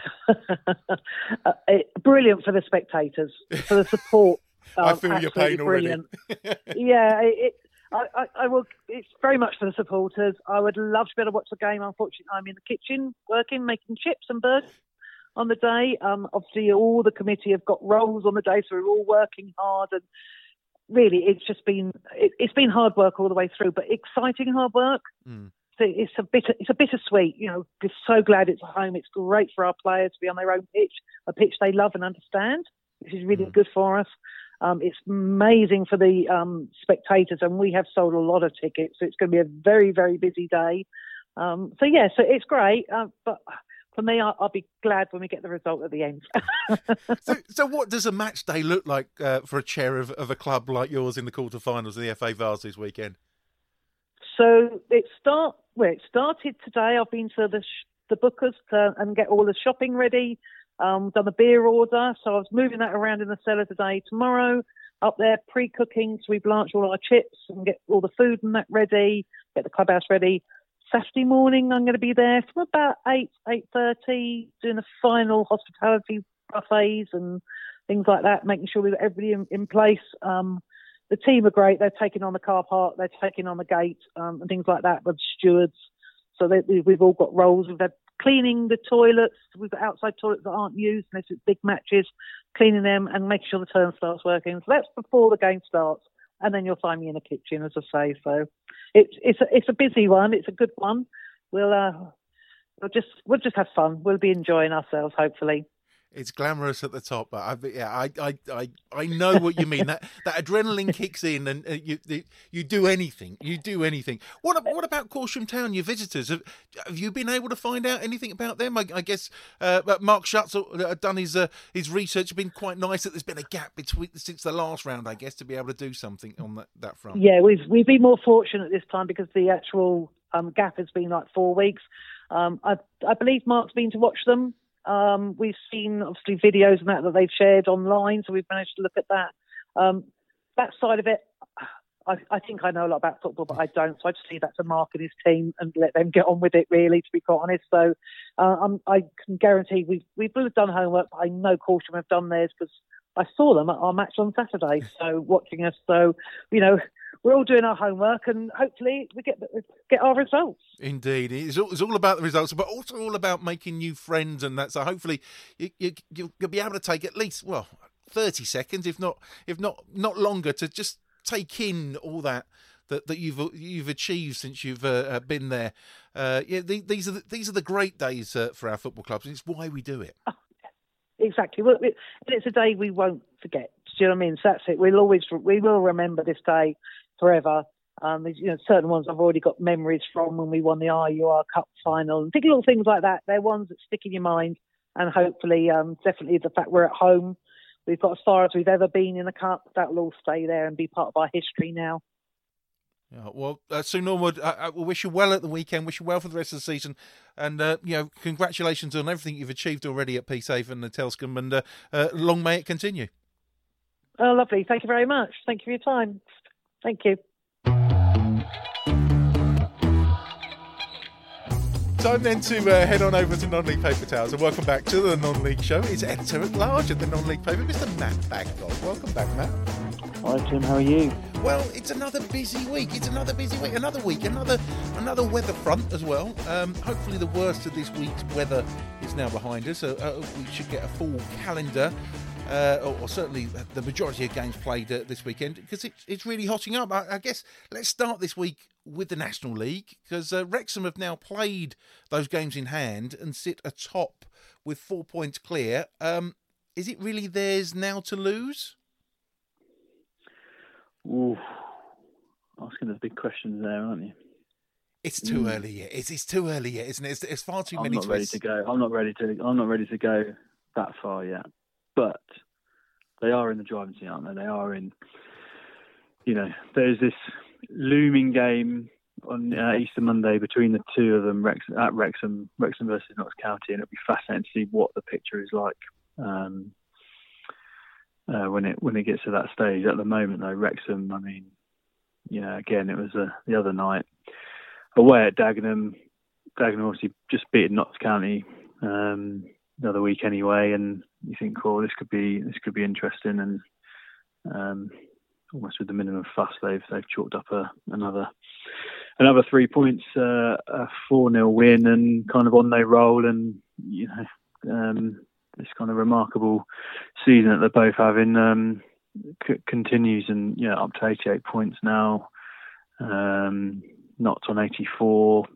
[SPEAKER 4] uh, it, brilliant for the spectators, for the support. Um,
[SPEAKER 1] I feel your pain
[SPEAKER 4] brilliant.
[SPEAKER 1] already.
[SPEAKER 4] yeah, it, it, I, I, I will. It's very much for the supporters. I would love to be able to watch the game. Unfortunately, I'm in the kitchen working, making chips and burgers on the day. Um, obviously, all the committee have got roles on the day, so we're all working hard, and really, it's just been it, it's been hard work all the way through, but exciting hard work. Mm. So it's a bit it's a bittersweet. You know, we're so glad it's at home. It's great for our players to be on their own pitch, a pitch they love and understand, which is really mm. good for us. Um, it's amazing for the um, spectators, and we have sold a lot of tickets, so it's going to be a very, very busy day. Um, so yeah, so it's great, uh, but for me, I'll, I'll be glad when we get the result at the end.
[SPEAKER 1] so, so what does a match day look like uh, for a chair of, of a club like yours in the quarterfinals of the F A Vase this weekend?
[SPEAKER 4] So it start well. It started today. I've been to the sh- the Bookers to, and get all the shopping ready. Um, done a beer order, so I was moving that around in the cellar today. Tomorrow, up there pre-cooking, so we blanch all our chips and get all the food and that ready. Get the clubhouse ready. Saturday morning, I'm going to be there from about eight, eight thirty, doing the final hospitality buffets and things like that, making sure we've got everybody in, in place. Um, the team are great. They're taking on the car park, they're taking on the gate um, and things like that with stewards. So they, we've all got roles. We've had cleaning the toilets. We've got outside toilets that aren't used, unless it's big matches, cleaning them and making sure the turnstile's working. So that's before the game starts. And then you'll find me in the kitchen, as I say. So it's it's a, it's a busy one. It's a good one. We'll uh, we'll just we'll just have fun. We'll be enjoying ourselves, hopefully.
[SPEAKER 1] It's glamorous at the top, but I, yeah, I, I, I, I know what you mean. that that adrenaline kicks in, and uh, you, you you do anything. You do anything. What what about Corsham Town? Your visitors, have, have you been able to find out anything about them? I, I guess uh, Mark Schutz uh, done his uh, his research. It's been quite nice that there's been a gap between since the last round, I guess, to be able to do something on that, that front.
[SPEAKER 4] Yeah, we've we've been more fortunate this time because the actual um, gap has been like four weeks. Um, I I believe Mark's been to watch them. Um, we've seen obviously videos and that that they've shared online, so we've managed to look at that. Um, that side of it, I, I think I know a lot about football, but I don't. So I just leave that to Mark and his team and let them get on with it, really, to be quite honest. So uh, I'm, I can guarantee we've, we've done homework, but I know Caution have done theirs because I saw them at our match on Saturday, so watching us. So, you know, we're all doing our homework and hopefully we get get our results.
[SPEAKER 1] Indeed. It's all, it's all about the results, but also all about making new friends and that. So hopefully you, you, you'll, you'll be able to take at least, well, thirty seconds, if not if not, not longer, to just take in all that that, that you've you've achieved since you've uh, been there. Uh, yeah, the, these are the, these are the great days uh, for our football clubs, and it's why we do it.
[SPEAKER 4] Oh, exactly. Well, it, it's a day we won't forget. Do you know what I mean? So that's it. We'll always we will remember this day forever. Um, there's, you know, certain ones I've already got memories from when we won the R U R Cup final and think little things like that. They're ones that stick in your mind, and hopefully, um, definitely the fact we're at home. We've got as far as we've ever been in the Cup. That will all stay there and be part of our history now.
[SPEAKER 1] Yeah, well, uh, Sue Norwood, I, I wish you well at the weekend, wish you well for the rest of the season, and, uh, you know, congratulations on everything you've achieved already at Peacehaven and Telscombe, and uh, uh, long may it continue.
[SPEAKER 4] Oh, lovely. Thank you very much. Thank you for your time. Thank you.
[SPEAKER 1] Time then to uh, head on over to Non-League Paper Towels, and welcome back to the Non-League Show. It's Editor-at-Large at the Non-League Paper, Mister Matt Bagdog. Welcome back, Matt.
[SPEAKER 5] Hi, Tim. How are you?
[SPEAKER 1] Well, it's another busy week. It's another busy week. Another week. Another another weather front as well. Um, hopefully, the worst of this week's weather is now behind us. So uh, we should get a full calendar, uh, or, or certainly the majority of games played uh, this weekend, because it, it's really hotting up. I, I guess let's start this week with the National League, because uh, Wrexham have now played those games in hand and sit atop with four points clear. Um, is it really theirs now to lose?
[SPEAKER 5] Ooh, asking the big questions there, aren't you?
[SPEAKER 1] It's too
[SPEAKER 5] mm.
[SPEAKER 1] early yet. It's, it's too early yet, isn't it? It's, it's far too
[SPEAKER 5] I'm
[SPEAKER 1] many
[SPEAKER 5] not
[SPEAKER 1] twists.
[SPEAKER 5] ready to go. I'm not ready to. I'm not ready to go that far yet. But they are in the driving seat, aren't they? They are in. You know, there's this looming game on uh, Easter Monday between the two of them, Wrexham, at Wrexham, Wrexham versus Notts County, and it'll be fascinating to see what the picture is like. Um, Uh, when it when it gets to that stage. At the moment, though, Wrexham, I mean, you know, again, it was uh, the other night away at Dagenham. Dagenham obviously just beat Notts County um, the other week anyway, and you think, oh, this could be this could be interesting, and um, almost with the minimum fuss, they've they've chalked up a, another another three points, uh, a four nil win, and kind of on their roll, and you know. Um, This kind of remarkable season that they're both having um, c- continues, and yeah, up to eighty-eight points now. Um, Notts on eighty-four.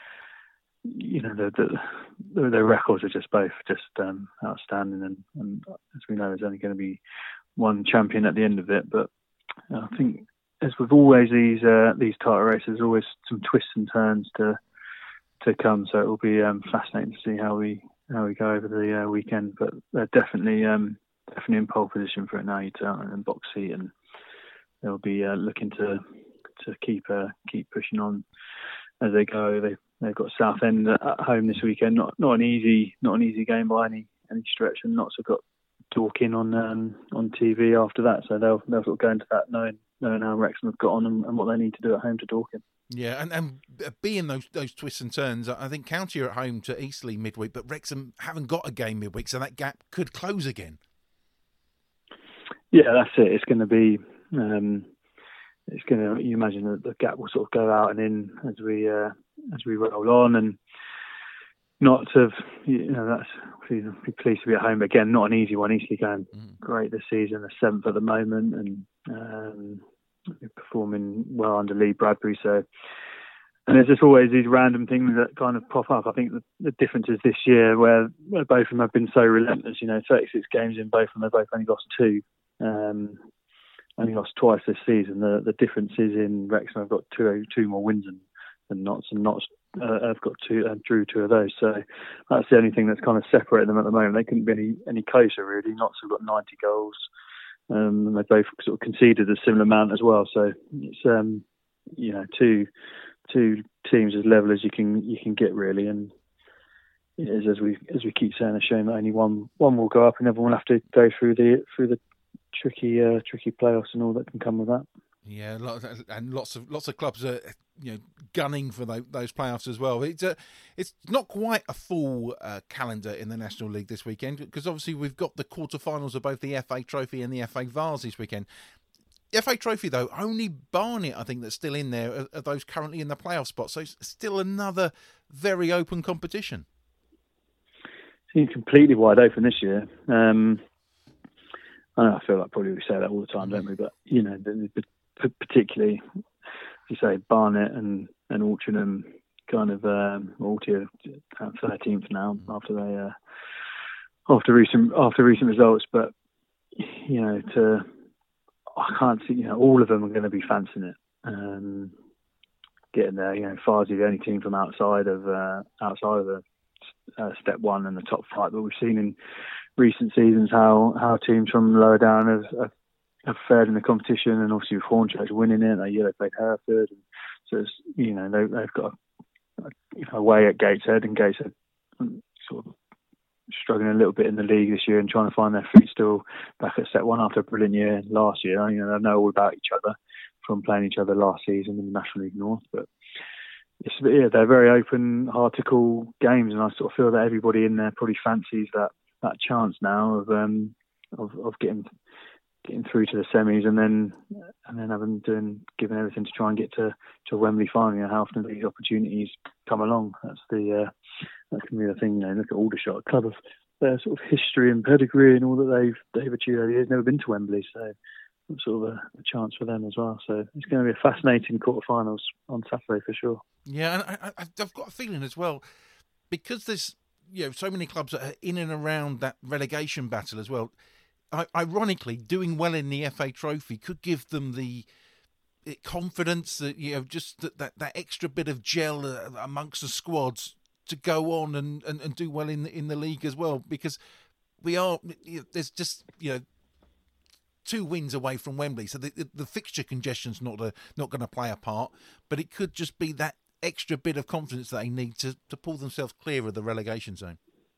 [SPEAKER 5] You know, the, the, their records are just both just um, outstanding, and, and as we know, there's only going to be one champion at the end of it. But I think, as with always these uh, these title races, there's always some twists and turns to to come. So it will be um, fascinating to see how we. how we go over the uh, weekend, but they're definitely um, definitely in pole position for it now. You turn in box seat, and they'll be uh, looking to to keep uh, keep pushing on as they go. They they've got Southend at home this weekend. Not not an easy not an easy game by any any stretch, and Notts have got Dorking on um, on T V after that, so they'll they'll sort of go into that knowing knowing how Wrexham have got on and, and what they need to do at home to Dorking.
[SPEAKER 1] Yeah, and, and being those those twists and turns, I think County are at home to Eastleigh midweek, but Wrexham haven't got a game midweek, so that gap could close again.
[SPEAKER 5] Yeah, that's it. It's going to be, um, it's going to. You imagine that the gap will sort of go out and in as we uh, as we roll on, and not to, you know, that's be pleased to be at home. But again, not an easy one. Eastleigh going mm. great this season, the seventh at the moment, and. Um, performing well under Lee Bradbury, so and there's just always these random things that kind of pop up. I think the, the difference is this year where, where both of them have been so relentless. You know, thirty-six games in, both of them, they've both only lost two, um, only lost twice this season. The the difference is in Wrexham have got two two more wins than, than Notts, and Notts uh, have got two uh, drew two of those. So that's the only thing that's kind of separated them at the moment. They couldn't be any any closer really. Notts have got ninety goals. Um, and they both sort of conceded a similar amount as well. So it's um, you know two two teams as level as you can you can get really. And it is, as we as we keep saying, a shame that only one one will go up and everyone will have to go through the through the tricky, uh, tricky playoffs and all that can come with that.
[SPEAKER 1] Yeah, and lots of lots of clubs are, you know, gunning for those playoffs as well. It's a, it's not quite a full uh, calendar in the National League this weekend, because obviously we've got the quarterfinals of both the F A Trophy and the F A Vase this weekend. The F A Trophy, though, only Barnet, I think, that's still in there, are, are those currently in the playoff spot. So it's still another very open competition.
[SPEAKER 5] Seems completely wide open this year. Um, I know, I feel like probably we say that all the time, don't we? But, you know, the, the, particularly, you say, Barnet and, and Altrincham kind of, um, Altia are thirteenth now after they, uh, after recent, after recent results. But, you know, to, I can't see, you know, all of them are going to be fancying it. Um, getting there, you know, Farsi, the only team from outside of, uh, outside of the uh, step one and the top five. But we've seen in recent seasons how, how teams from lower down have, have have fared in the competition, and obviously with Hornchurch winning it, they, yeah, they played Hereford, and so it's, you know, they, they've got a, you know, away at Gateshead, and Gateshead sort of struggling a little bit in the league this year and trying to find their feet still back at step one after a brilliant year last year. You know, they know all about each other from playing each other last season in the National League North, but it's, yeah, they're very open, hard to call games, and I sort of feel that everybody in there probably fancies that, that chance now of um of, of getting getting through to the semis, and then and then having doing giving everything to try and get to, to Wembley final. And how often these opportunities come along. That's the uh, that can be the thing. You know, look at Aldershot, a club of their sort of history and pedigree and all that they've they've achieved over the years. Never been to Wembley, so it's sort of a, a chance for them as well. So it's going to be a fascinating quarterfinals on Saturday for sure.
[SPEAKER 1] Yeah, and I, I, I've got a feeling as well, because there's, you know, so many clubs that are in and around that relegation battle as well. Ironically, doing well in the F A Trophy could give them the confidence that, you know, just that, that, that extra bit of gel amongst the squads to go on and, and, and do well in the, in the league as well, because we are, you know, there's just, you know, two wins away from Wembley, so the, the, the fixture congestion's not a, not going to play a part, but it could just be that extra bit of confidence that they need to, to pull themselves clear of the relegation zone.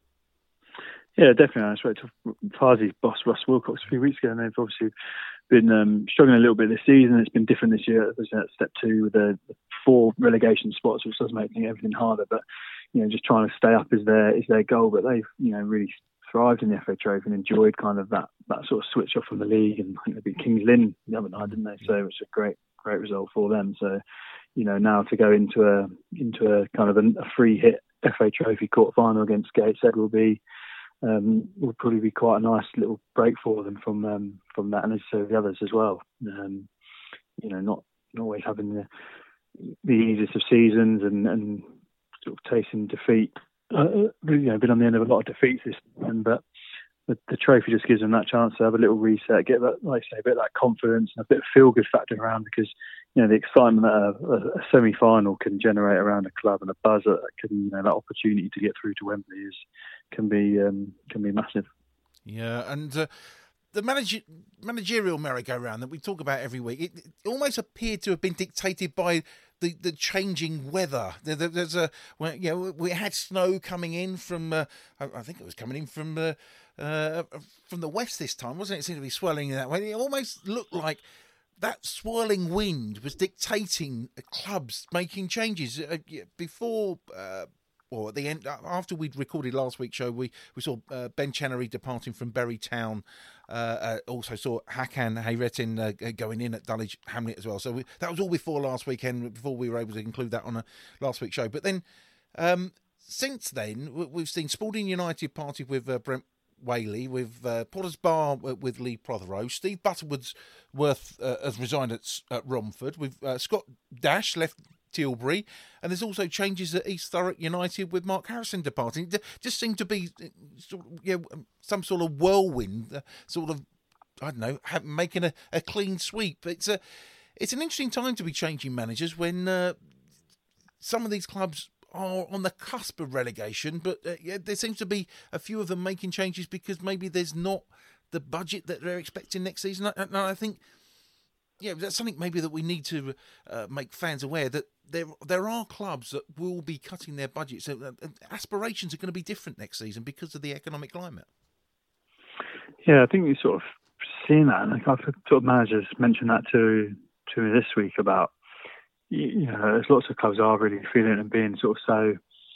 [SPEAKER 5] Yeah, definitely. I spoke to Farsi's boss, Russ Wilcox, a few weeks ago, and they've obviously been um, struggling a little bit this season. It's been different this year. There's at step two with the four relegation spots, which does make everything harder. But, you know, just trying to stay up is their is their goal. But they've, you know, really thrived in the F A Trophy and enjoyed kind of that, that sort of switch off from the league. And I think they beat Kings Lynn the other night, didn't they? So it's a great, great result for them. So, you know, now to go into a into a kind of a, a free hit F A Trophy quarter final against Gateshead will be. Um, will probably be quite a nice little break for them from um, from that, and so the others as well. Um, you know, not, not always having the the easiest of seasons and, and sort of tasting defeat. Uh, you know, been on the end of a lot of defeats this season, but the, the trophy just gives them that chance to have a little reset, get that, like I say, a bit of that confidence and a bit of feel good factor around, because, you know, the excitement that a, a semi final can generate around a club and a buzz that can, you know, that opportunity to get through to Wembley is can be um, can be massive.
[SPEAKER 1] Yeah, and uh, the manage- managerial merry-go-round that we talk about every week, it, it almost appeared to have been dictated by the, the changing weather. There, there, there's a, well, you know, we had snow coming in from, uh, I, I think it was coming in from uh, uh, from the west this time, wasn't it? It seemed to be swirling that way. It almost looked like that swirling wind was dictating clubs making changes. Uh, before... Uh, Well, at the end, after we'd recorded last week's show, we, we saw uh, Ben Chenery departing from Bury Town. Uh, uh, also saw Hakan Hayretin uh, going in at Dulwich Hamlet as well. So we, that was all before last weekend, before we were able to include that on a last week's show. But then, um, since then, we've seen Spalding United parted with uh, Brent Whaley, with uh, Potter's Bar with Lee Prothero. Steve Butterworth's worth uh, has resigned at, at Romford. With uh, Scott Dash left Tilbury, and there's also changes at East Thurrock United with Mark Harrison departing. It just seemed to be sort of, you know, some sort of whirlwind, uh, sort of, I don't know, have, making a, a clean sweep. It's a, it's an interesting time to be changing managers when uh, some of these clubs are on the cusp of relegation, but uh, yeah, there seems to be a few of them making changes because maybe there's not the budget that they're expecting next season. And I think, yeah, that's something maybe that we need to uh, make fans aware that there there are clubs that will be cutting their budgets. So uh, aspirations are going to be different next season because of the economic climate.
[SPEAKER 5] Yeah, I think you sort of seeing that, and like I've sort of managers mentioned that to to me this week about, you know, there's lots of clubs are really feeling it and being sort of so,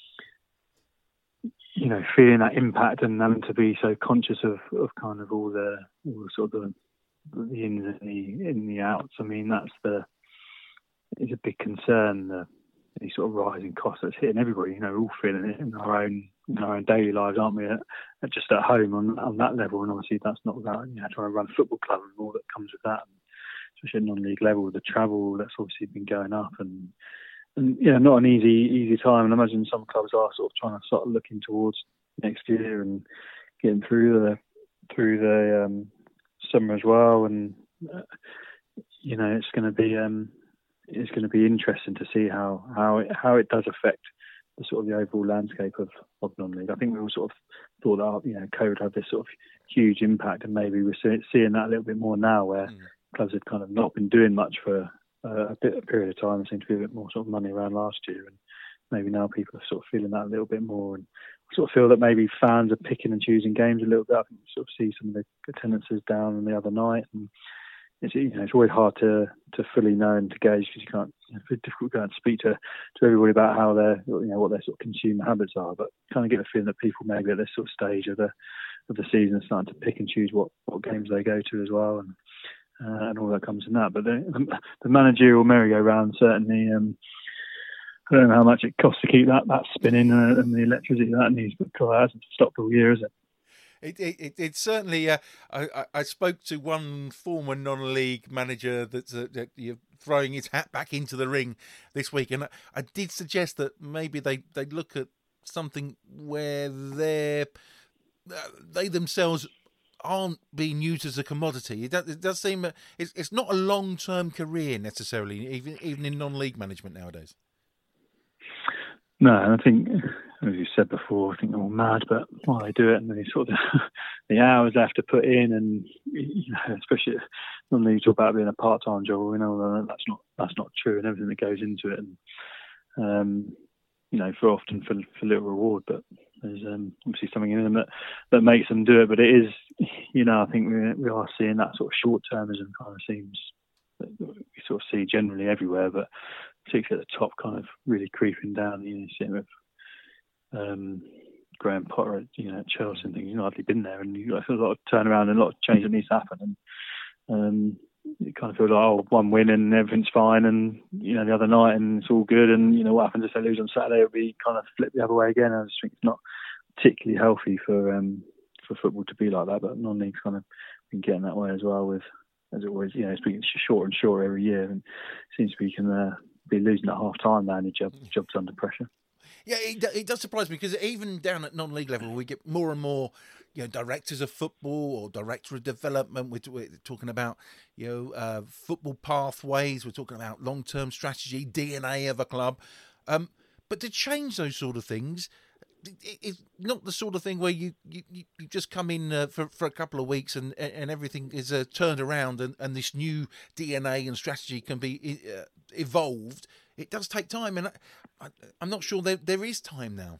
[SPEAKER 5] you know, feeling that impact and having to be so conscious of, of kind of all the, all the sort of the, the ins and the in the outs. I mean, that's the it's a big concern. The these sort of rising costs that's hitting everybody. You know, we're all feeling it in our own in our own daily lives, aren't we? At, at just at home on on that level, and obviously that's not about, you know, trying to run a football club and all that comes with that. Especially at non-league level, the travel that's obviously been going up, and and yeah, not an easy easy time. And I imagine some clubs are sort of trying to start looking towards next year and getting through the through the um, summer as well. And uh, you know, it's going to be um, it's going to be interesting to see how how it, how it does affect the sort of the overall landscape of, of non-league. I think we all sort of thought that, you know, COVID had this sort of huge impact, and maybe we're seeing that a little bit more now, where mm. clubs had kind of not been doing much for uh, a bit a period of time. There seemed to be a bit more sort of money around last year, and maybe now people are sort of feeling that a little bit more, and sort of feel that maybe fans are picking and choosing games a little bit. I think we sort of see some of the attendances down the other night, and it's, you know, it's always hard to, to fully know and to gauge, because you can't, you know, it's difficult going to speak to, to everybody about how their, you know, what their sort of consumer habits are, but kind of get the feeling that people maybe at this sort of stage of the of the season are starting to pick and choose what, what games they go to as well, and uh, and all that comes in that. But the, the managerial merry-go-round certainly, um, I don't know how much it costs to keep that, that spinning, uh, and the electricity that needs, but it hasn't stopped all year, is it?
[SPEAKER 1] It, it, it certainly. Uh, I, I spoke to one former non-league manager that's uh, that you're throwing his hat back into the ring this week, and I, I did suggest that maybe they they look at something where they're uh, they themselves aren't being used as a commodity. It does, it does seem uh, it's, it's not a long-term career necessarily, even even in non-league management nowadays.
[SPEAKER 5] No, I think, as you said before, I think they're all mad, but why they do it, and they sort of the hours they have to put in, and, you know, especially normally you talk about being a part-time job, we know that's not that's not true, and everything that goes into it, and um, you know, for often for for little reward, but there's um, obviously something in them that, that makes them do it. But it is, you know, I think we we are seeing that sort of short-termism kind of seems that we sort of see generally everywhere, but particularly at the top, kind of really creeping down. You know, you see it with um, Graham Potter, you know, at Chelsea and things. You've hardly been there, and you've got a lot of turnaround and a lot of change that needs to happen. And um, you kind of feel like, oh, one win and everything's fine, and, you know, the other night and it's all good. And, you know, what happens if they lose on Saturday? It'll be kind of flip the other way again. I just think it's not particularly healthy for um, for football to be like that. But non-league's kind of been getting that way as well. With, as it always, you know, it's getting shorter and shorter every year, and it seems to be can. Uh, be losing at half time now, and your job, job's under pressure.
[SPEAKER 1] Yeah, it, it does surprise me, because even down at non-league level, we get more and more, you know, directors of football or director of development. We're, we're talking about, you know, uh, football pathways. We're talking about long-term strategy, D N A of a club. Um, but to change those sort of things, it, it's not the sort of thing where you you, you just come in uh, for for a couple of weeks and and everything is uh, turned around, and, and this new D N A and strategy can be uh, evolved. It does take time, and I, I, I'm not sure there there is time now.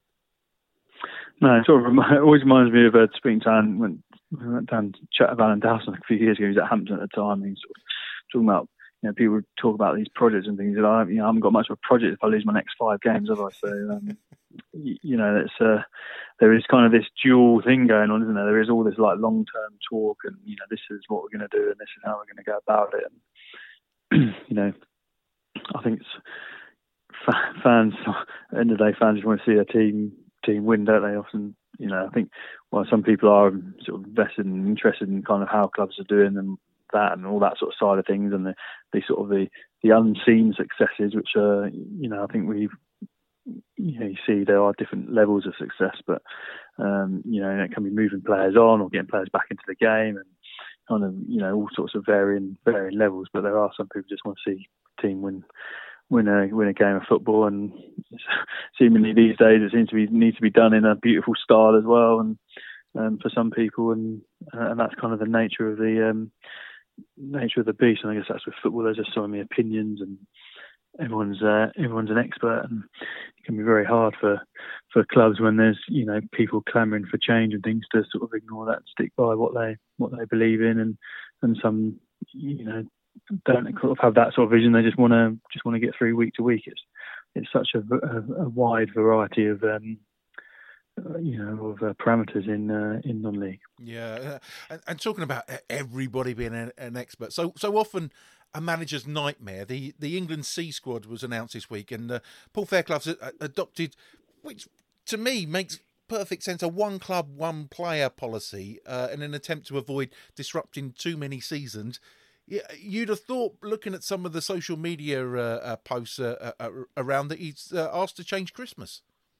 [SPEAKER 5] No, it sort of remind, it always reminds me of uh, speaking to Alan when we went down to chat with Alan Dowson a few years ago. He was at Hampton at the time, and he was sort of talking about, you know, people would talk about these projects and things. That I, you know, I haven't got much of a project if I lose my next five games, have I? So, um, you, you know, it's uh, there is kind of this dual thing going on, isn't there? There is all this like long-term talk, and, you know, this is what we're going to do, and this is how we're going to go about it. And, you know, I think it's fans. At the end of the day, fans just want to see their team team win, don't they? Often, you know, I think while some people are sort of invested and interested in kind of how clubs are doing and that and all that sort of side of things, and the, the sort of the, the unseen successes, which are, you know, I think we've, you know, you see there are different levels of success, but um, you know, it can be moving players on or getting players back into the game, and kind of, you know, all sorts of varying varying levels. But there are some people just want to see the team win win a win a game of football, and seemingly these days it seems to be needs to be done in a beautiful style as well, and um, for some people, and uh, and that's kind of the nature of the um, nature of the beast. And I guess that's with football. There's just so many opinions and everyone's uh, everyone's an expert, and it can be very hard for, for clubs when there's you know people clamouring for change and things to sort of ignore that and stick by what they what they believe in, and and some you know don't sort of have that sort of vision. They just want to just want to get through week to week. It's it's such a, a, a wide variety of. Um, Uh, you know, of uh, parameters in uh, in non-league.
[SPEAKER 1] Yeah, uh, and, and talking about everybody being an, an expert, so so often a manager's nightmare. The the England C squad was announced this week, and uh, Paul Fairclough's adopted, which to me makes perfect sense, a one club, one player policy uh, in an attempt to avoid disrupting too many seasons. You'd have thought, looking at some of the social media uh, uh, posts uh, uh, around, that he's uh, asked to change Christmas.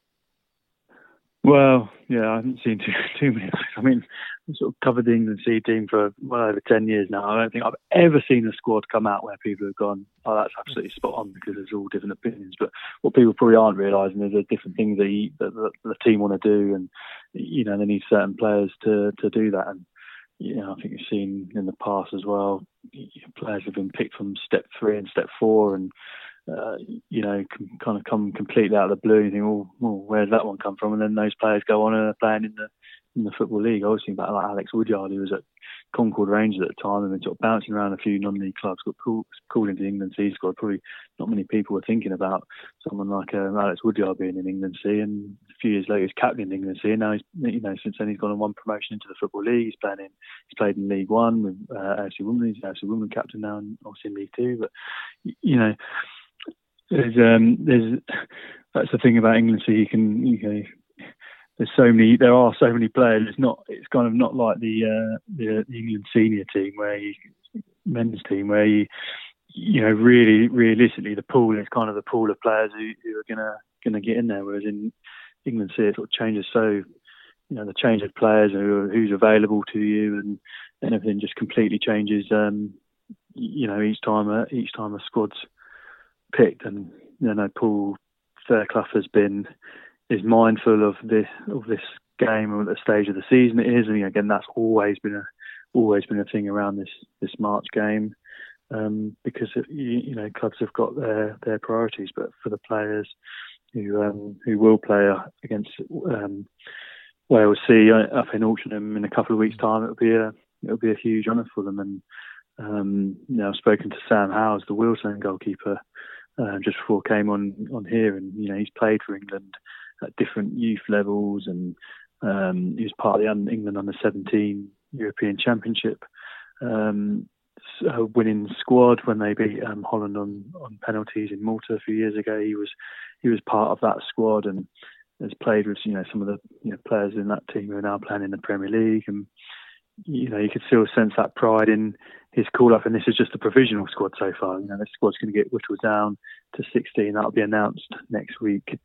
[SPEAKER 5] Well, yeah, I haven't seen too, too many. I mean, I've sort of covered the England C team for well over ten years now. I don't think I've ever seen a squad come out where people have gone, oh, that's absolutely spot on, because there's all different opinions. But what people probably aren't realising is there's different things that, he, that the, the team want to do, and, you know, they need certain players to, to do that. And, you know, I think you've seen in the past as well, players have been picked from step three and step four, and Uh, you know, can kind of come completely out of the blue. And you think, well, well, where's that one come from? And then those players go on and are playing in the in the Football League. I always think about like Alex Woodyard, who was at Concord Rangers at the time, and been sort of bouncing around a few non-league clubs, got called, called into the England C squad. Probably not many people were thinking about someone like uh, Alex Woodyard being in England C, and a few years later he's captain in England C, and now he's, you know, since then he's gone on one promotion into the Football League. He's playing in, he's played in League One with uh, A F C Women. He's A F C Women captain now, and obviously in League Two. But you know. There's, um, there's, that's the thing about England. So you can, you know, there's so many, there are so many players. It's not, it's kind of not like the uh, the, the England senior team where you, men's team where you, you know, really, realistically, the pool is kind of the pool of players who, who are gonna gonna get in there. Whereas in England, see it sort of changes so, you know, the change of players who who's available to you, and, and everything just completely changes. Um, you know, each time a, each time a squad's picked, and you know, Paul Fairclough has been is mindful of this of this game or the stage of the season it is, and again, that's always been a always been a thing around this this March game, um, because it, you, you know, clubs have got their their priorities, but for the players who um, who will play against um, Wales C up in Altrincham in a couple of weeks' time, it'll be a it'll be a huge honour for them. And um, you know, I've spoken to Sam Howes, the Wilson goalkeeper, Uh, just before I came on, on here, and you know, he's played for England at different youth levels, and um, he was part of the England under seventeen European Championship um, so winning squad when they beat um, Holland on, on penalties in Malta a few years ago. He was he was part of that squad, and has played with, you know, some of the, you know, players in that team who are now playing in the Premier League, and you know, you could still sense that pride in his call-up. And this is just a provisional squad so far. You know, this squad's going to get whittled down to sixteen. That'll be announced next week.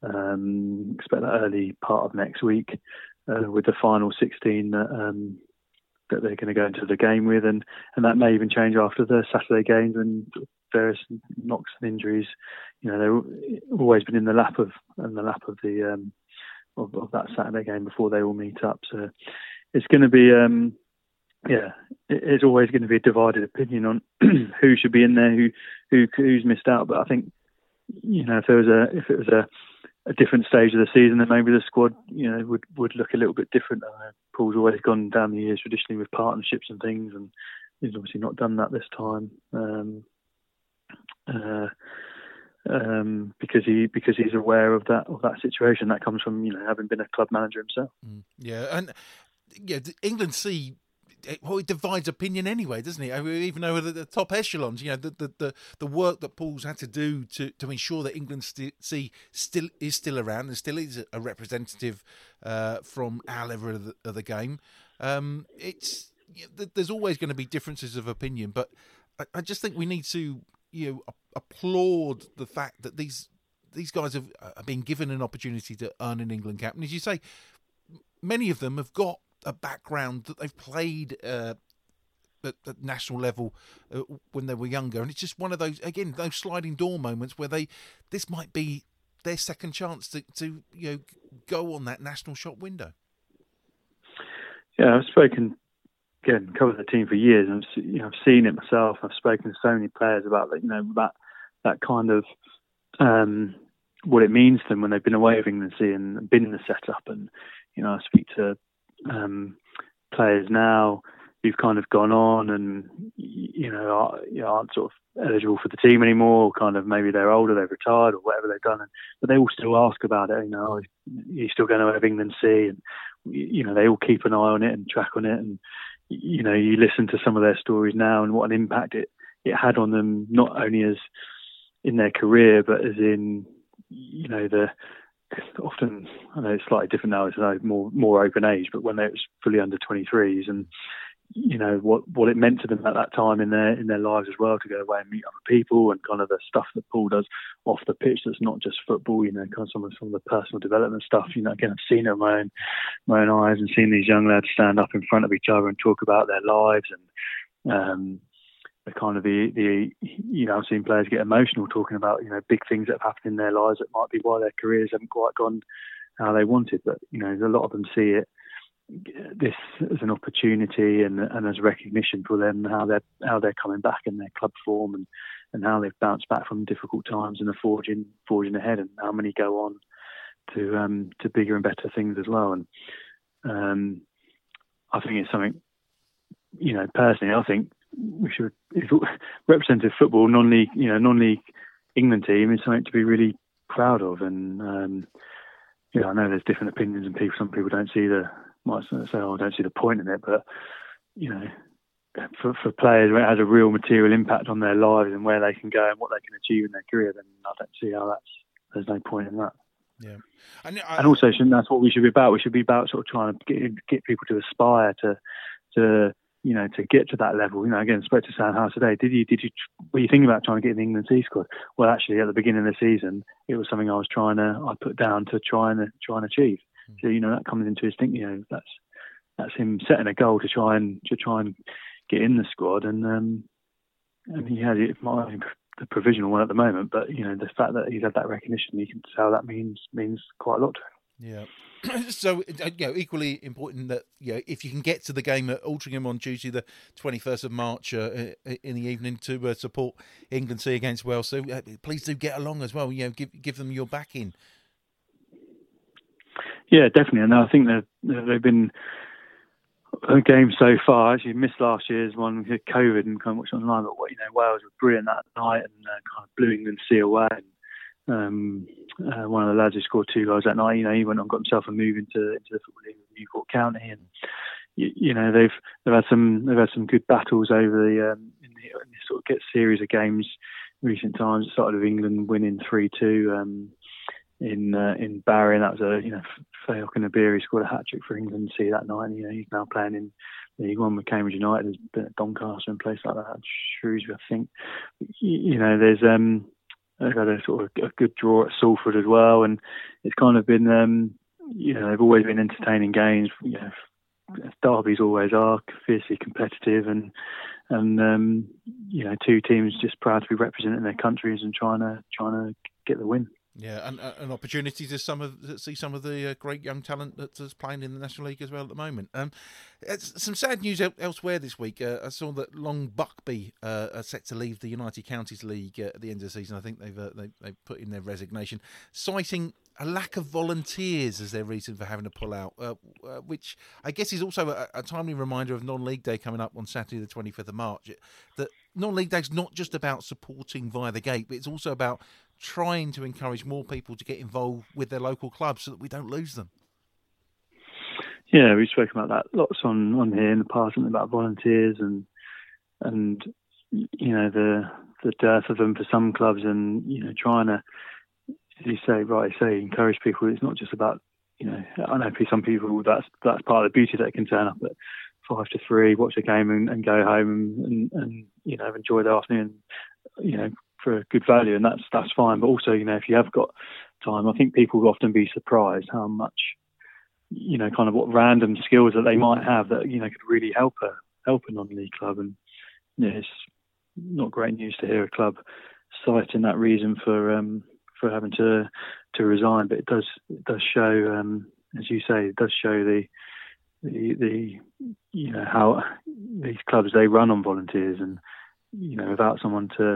[SPEAKER 5] Um, expect that early part of next week uh, with the final sixteen that, um, that they're going to go into the game with. And, and that may even change after the Saturday games when various knocks and injuries, you know, they've always been in the lap of in the lap of the um, of, of that Saturday game before they all meet up. So it's going to be, um, yeah, it's always going to be a divided opinion on who should be in there, who, who who's missed out. But I think, you know, if there was a if it was a, a different stage of the season, then maybe the squad, you know, would, would look a little bit different. Uh, Paul's always gone down the years traditionally with partnerships and things, and he's obviously not done that this time. Um, uh, um, because he because he's aware of that of that situation that comes from, you know, having been a club manager himself.
[SPEAKER 1] Mm, yeah, and yeah, England C, well, it divides opinion anyway, doesn't it? I mean, even over the, the top echelons, you know, the, the the the work that Paul's had to do to to ensure that England C still is still around and still is a representative uh, from our level of the, of the game. Um, it's there's always going to be differences of opinion, but I, I just think we need to, you know, applaud the fact that these these guys have, have been given an opportunity to earn an England cap, and as you say, many of them have got a background that they've played uh, at, at national level uh, when they were younger, and it's just one of those, again, those sliding door moments where they this might be their second chance to, to you know, go on that national shop window.
[SPEAKER 5] Yeah, I've spoken. Again, covered the team for years, and you know, I've seen it myself. I've spoken to so many players about that, you know, that that kind of um, what it means to them when they've been away with England Sea and been in the setup. And you know, I speak to um, players now who've kind of gone on and you know, are, you know aren't sort of eligible for the team anymore, or kind of maybe they're older, they've retired or whatever they've done, and, but they all still ask about it. You know, are you still going to have England Sea? And you know, they all keep an eye on it and track on it. And you know, you listen to some of their stories now and what an impact it it had on them, not only as in their career, but as in you know the often, I know it's slightly different now, it's a more more open age, but when they was fully under twenty-threes, and you know what what it meant to them at that time in their in their lives as well, to go away and meet other people, and kind of the stuff that Paul does off the pitch that's not just football, you know, kind of some of some of the personal development stuff. You know, again, I've seen it with my own my own eyes, and seen these young lads stand up in front of each other and talk about their lives, and um, the kind of the the you know, I've seen players get emotional talking about you know big things that have happened in their lives that might be why their careers haven't quite gone how they wanted, but you know, a lot of them see it this as an opportunity and, and as recognition for them, how they're how they're coming back in their club form, and, and how they've bounced back from difficult times and are forging forging ahead, and how many go on to um, to bigger and better things as well. And um, I think it's something, you know, personally, I think we should, if representative football, non-league, you know, non-league England team is something to be really proud of. And um, you know, I know there's different opinions, and people, some people don't see the might say, oh, I don't see the point in it, but you know, for, for players where it has a real material impact on their lives and where they can go and what they can achieve in their career, then I don't see how that's there's no point in that.
[SPEAKER 1] Yeah, and, I,
[SPEAKER 5] and also, that's what we should be about. We should be about sort of trying to get get people to aspire to to you know to get to that level. You know, again, spoke to Sam House today. Did you did you were you thinking about trying to get in the England C squad? Well, actually, at the beginning of the season, it was something I was trying to I put down to try and try and achieve. So you know that comes into his thinking. You know that's that's him setting a goal to try and to try and get in the squad, and um, and he has it my the provisional one at the moment. But you know the fact that he's had that recognition, you can tell that means means quite a lot to him.
[SPEAKER 1] Yeah. So you know, equally important that you know if you can get to the game at Altrincham on Tuesday, the twenty-first of March uh, in the evening to uh, support England C against Wales. So uh, please do get along as well. You know, give give them your backing.
[SPEAKER 5] Yeah, definitely, and I think they've they've been a game so far. Actually, missed last year's one with COVID and kind of watched online. But what you know, Wales were brilliant that night and uh, kind of blew England C away. And, um, uh, one of the lads who scored two goals that night, you know, he went on, got himself a move into into the football league with Newport County, and you, you know they've they've had some they've had some good battles over the um, in, the, in this sort of get series of games recent times. It started with England winning three two. Um, in uh, in Barry, and that was a you know Faye Okunabiri scored a hat trick for England C that night. And, you know he's now playing in League One with Cambridge United. Has been at Doncaster and places like that, Shrewsbury, I think. You, you know, there's um they've had a sort of a good draw at Salford as well, and it's kind of been um you know they've always been entertaining games. You know, derbies always are fiercely competitive, and and um you know two teams just proud to be representing their countries and trying to trying to get the win.
[SPEAKER 1] Yeah, and uh, an opportunity to some of to see some of the uh, great young talent that's playing in the National League as well at the moment. Um, some sad news el- elsewhere this week. Uh, I saw that Long Buckby uh, are set to leave the United Counties League uh, at the end of the season. I think they've uh, they they put in their resignation, citing a lack of volunteers as their reason for having to pull out, uh, uh, which I guess is also a, a timely reminder of Non-League Day coming up on Saturday the twenty-fifth of March. That Non-League Day is not just about supporting via the gate, but it's also about trying to encourage more people to get involved with their local clubs so that we don't lose them.
[SPEAKER 5] Yeah, we've spoken about that lots on, on here in the past, something about volunteers and and you know the the dearth of them for some clubs, and you know trying to, as you say, right, say encourage people. It's not just about you know I know some people that's that's part of the beauty that they can turn up at five to three, watch a game and, and go home and, and, and you know enjoy the afternoon, you know. for good value, and that's that's fine. But also, you know, if you have got time, I think people will often be surprised how much, you know, kind of what random skills that they might have that you know could really help a help a non-league club. And you know, it's not great news to hear a club citing that reason for um, for having to to resign, but it does it does show, um, as you say, it does show the the, the you know how these clubs they run on volunteers, and you know without someone to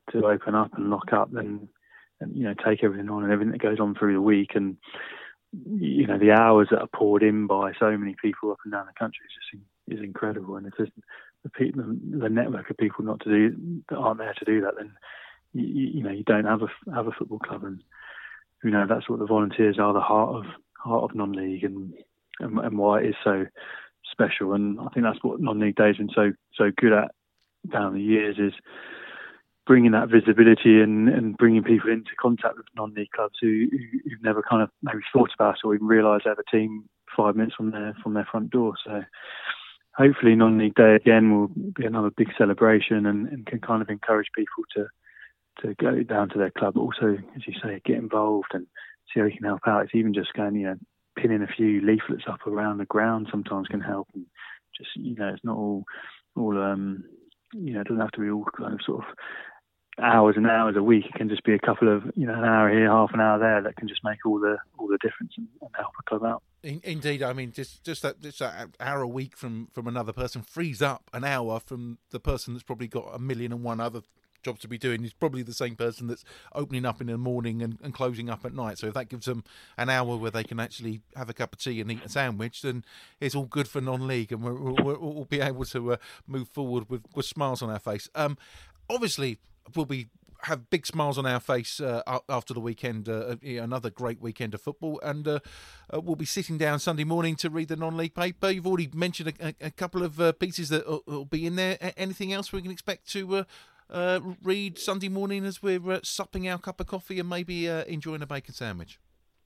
[SPEAKER 5] to open up and lock up and, and you know take everything on and everything that goes on through the week, and you know the hours that are poured in by so many people up and down the country is just is incredible. And if there's the, people, the network of people not to do that aren't there to do that, then you, you know you don't have a have a football club. And you know that's what the volunteers are, the heart of heart of non-league, and and, and why it is so special. And I think that's what non-league days been so so good at down the years, is bringing that visibility and, and bringing people into contact with non-league clubs who, who've never kind of maybe thought about it or even realised they have a team five minutes from their from their front door. So hopefully non-league day again will be another big celebration and, and can kind of encourage people to to go down to their club, but also, as you say, get involved and see how you can help out. It's even just going, you know, pinning a few leaflets up around the ground sometimes can help. And just, you know, it's not all all um you know, it doesn't have to be all kind of sort of hours and hours a week. It can just be a couple of, you know, an hour here, half an hour there, that can just make all the all the difference and, and help a club out.
[SPEAKER 1] Indeed, I mean, just just that, just that hour a week from, from another person frees up an hour from the person that's probably got a million and one other jobs to be doing. Is probably the same person that's opening up in the morning and, and closing up at night. So if that gives them an hour where they can actually have a cup of tea and eat a sandwich, then it's all good for non-league, and we're, we're, we'll be able to uh, move forward with, with smiles on our face. Um, obviously, we'll be have big smiles on our face uh, after the weekend, uh, another great weekend of football, and uh, uh, we'll be sitting down Sunday morning to read the non-league paper. You've already mentioned a, a couple of uh, pieces that will, will be in there. Anything else we can expect to uh, uh, read Sunday morning as we're uh, supping our cup of coffee and maybe uh, enjoying a bacon sandwich?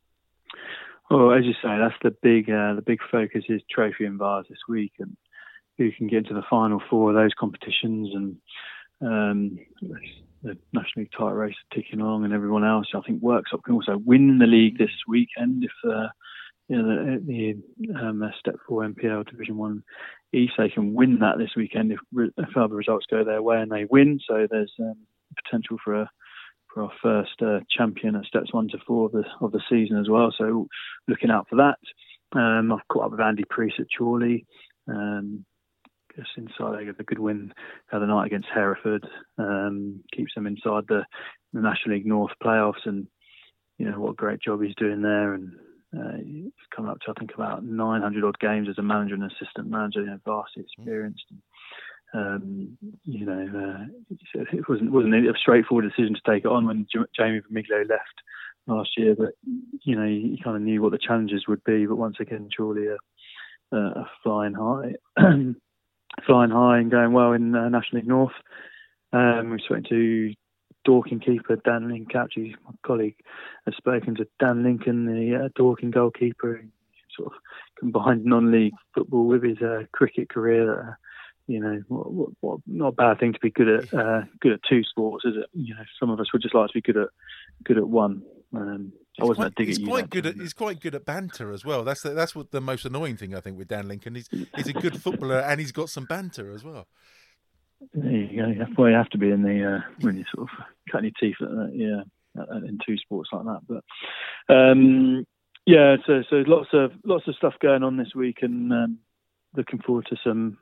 [SPEAKER 5] Well, as you say, that's the big uh, the big focus is trophy and vase this week, and who can get into the final four of those competitions, and um, the National League title race ticking along, and everyone else. I think Worksop can also win the league this weekend if uh, you know the, the um, Step Four N P L Division One East, they can win that this weekend if, if other results go their way and they win. So there's um, potential for a for our first uh, champion at Steps One to Four of the of the season as well. So looking out for that. Um, I've caught up with Andy Priest at Chorley. Um, Just inside, they got a good win the other night against Hereford. Um, keeps them inside the, the National League North playoffs, and you know what a great job he's doing there. And uh, he's coming up to I think about nine hundred odd games as a manager and assistant manager. You know, vastly experienced. Um, you know, uh, it wasn't wasn't a straightforward decision to take it on when J- Jamie Vermiglio left last year, but you know he kind of knew what the challenges would be. But once again, surely a, a flying high. Flying high and going well in uh, National League North. Um, we've spoken to Dorking keeper Dan Lincoln. Actually, my colleague has spoken to Dan Lincoln, the uh, Dorking goalkeeper. He sort of combined non-league football with his uh, cricket career. Uh, you know, what, what, what, not a bad thing to be good at. Uh, good at two sports, is it? You know, some of us would just like to be good at good at one. Um, I wasn't
[SPEAKER 1] quite,
[SPEAKER 5] a dig
[SPEAKER 1] he's
[SPEAKER 5] at you.
[SPEAKER 1] Quite good at, he's quite good at banter as well. That's the, that's what the most annoying thing I think with Dan Lincoln. He's he's a good footballer and he's got some banter as well.
[SPEAKER 5] There you go. Well, you have to be in the uh, when you sort of cut your teeth at that, yeah, in two sports like that. But um, yeah, so so lots of lots of stuff going on this week, and um, looking forward to some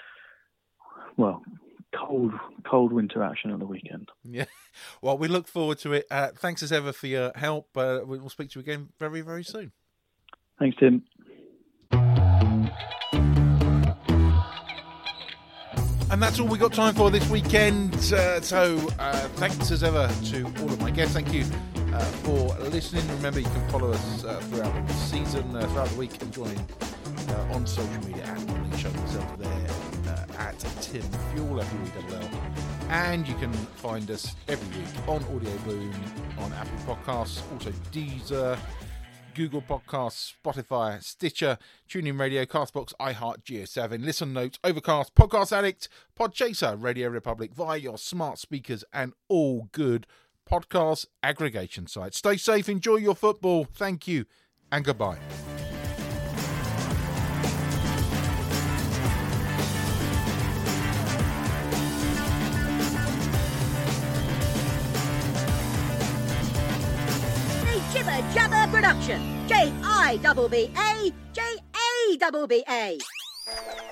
[SPEAKER 5] well. cold cold winter action on the weekend. Yeah,
[SPEAKER 1] well, we look forward to it. Uh, thanks as ever for your help. Uh, we'll speak to you again very, very soon.
[SPEAKER 5] Thanks, Tim.
[SPEAKER 1] And that's all we got time for this weekend. Uh, so uh, thanks as ever to all of my guests. Thank you uh, for listening. Remember, you can follow us uh, throughout the season, uh, throughout the week, and join uh, on social media at Morning Show myself there. At Tim Fuel, F U E L L. And you can find us every week on Audio Boom, on Apple Podcasts, also Deezer, Google Podcasts, Spotify, Stitcher, TuneIn Radio, Castbox, iHeart, Geo seven, Listen Notes, Overcast, Podcast Addict, Podchaser, Radio Republic, via your smart speakers and all good podcast aggregation sites. Stay safe, enjoy your football. Thank you, and goodbye.
[SPEAKER 6] Jibber Jabber Production. J I B B A J A B B A.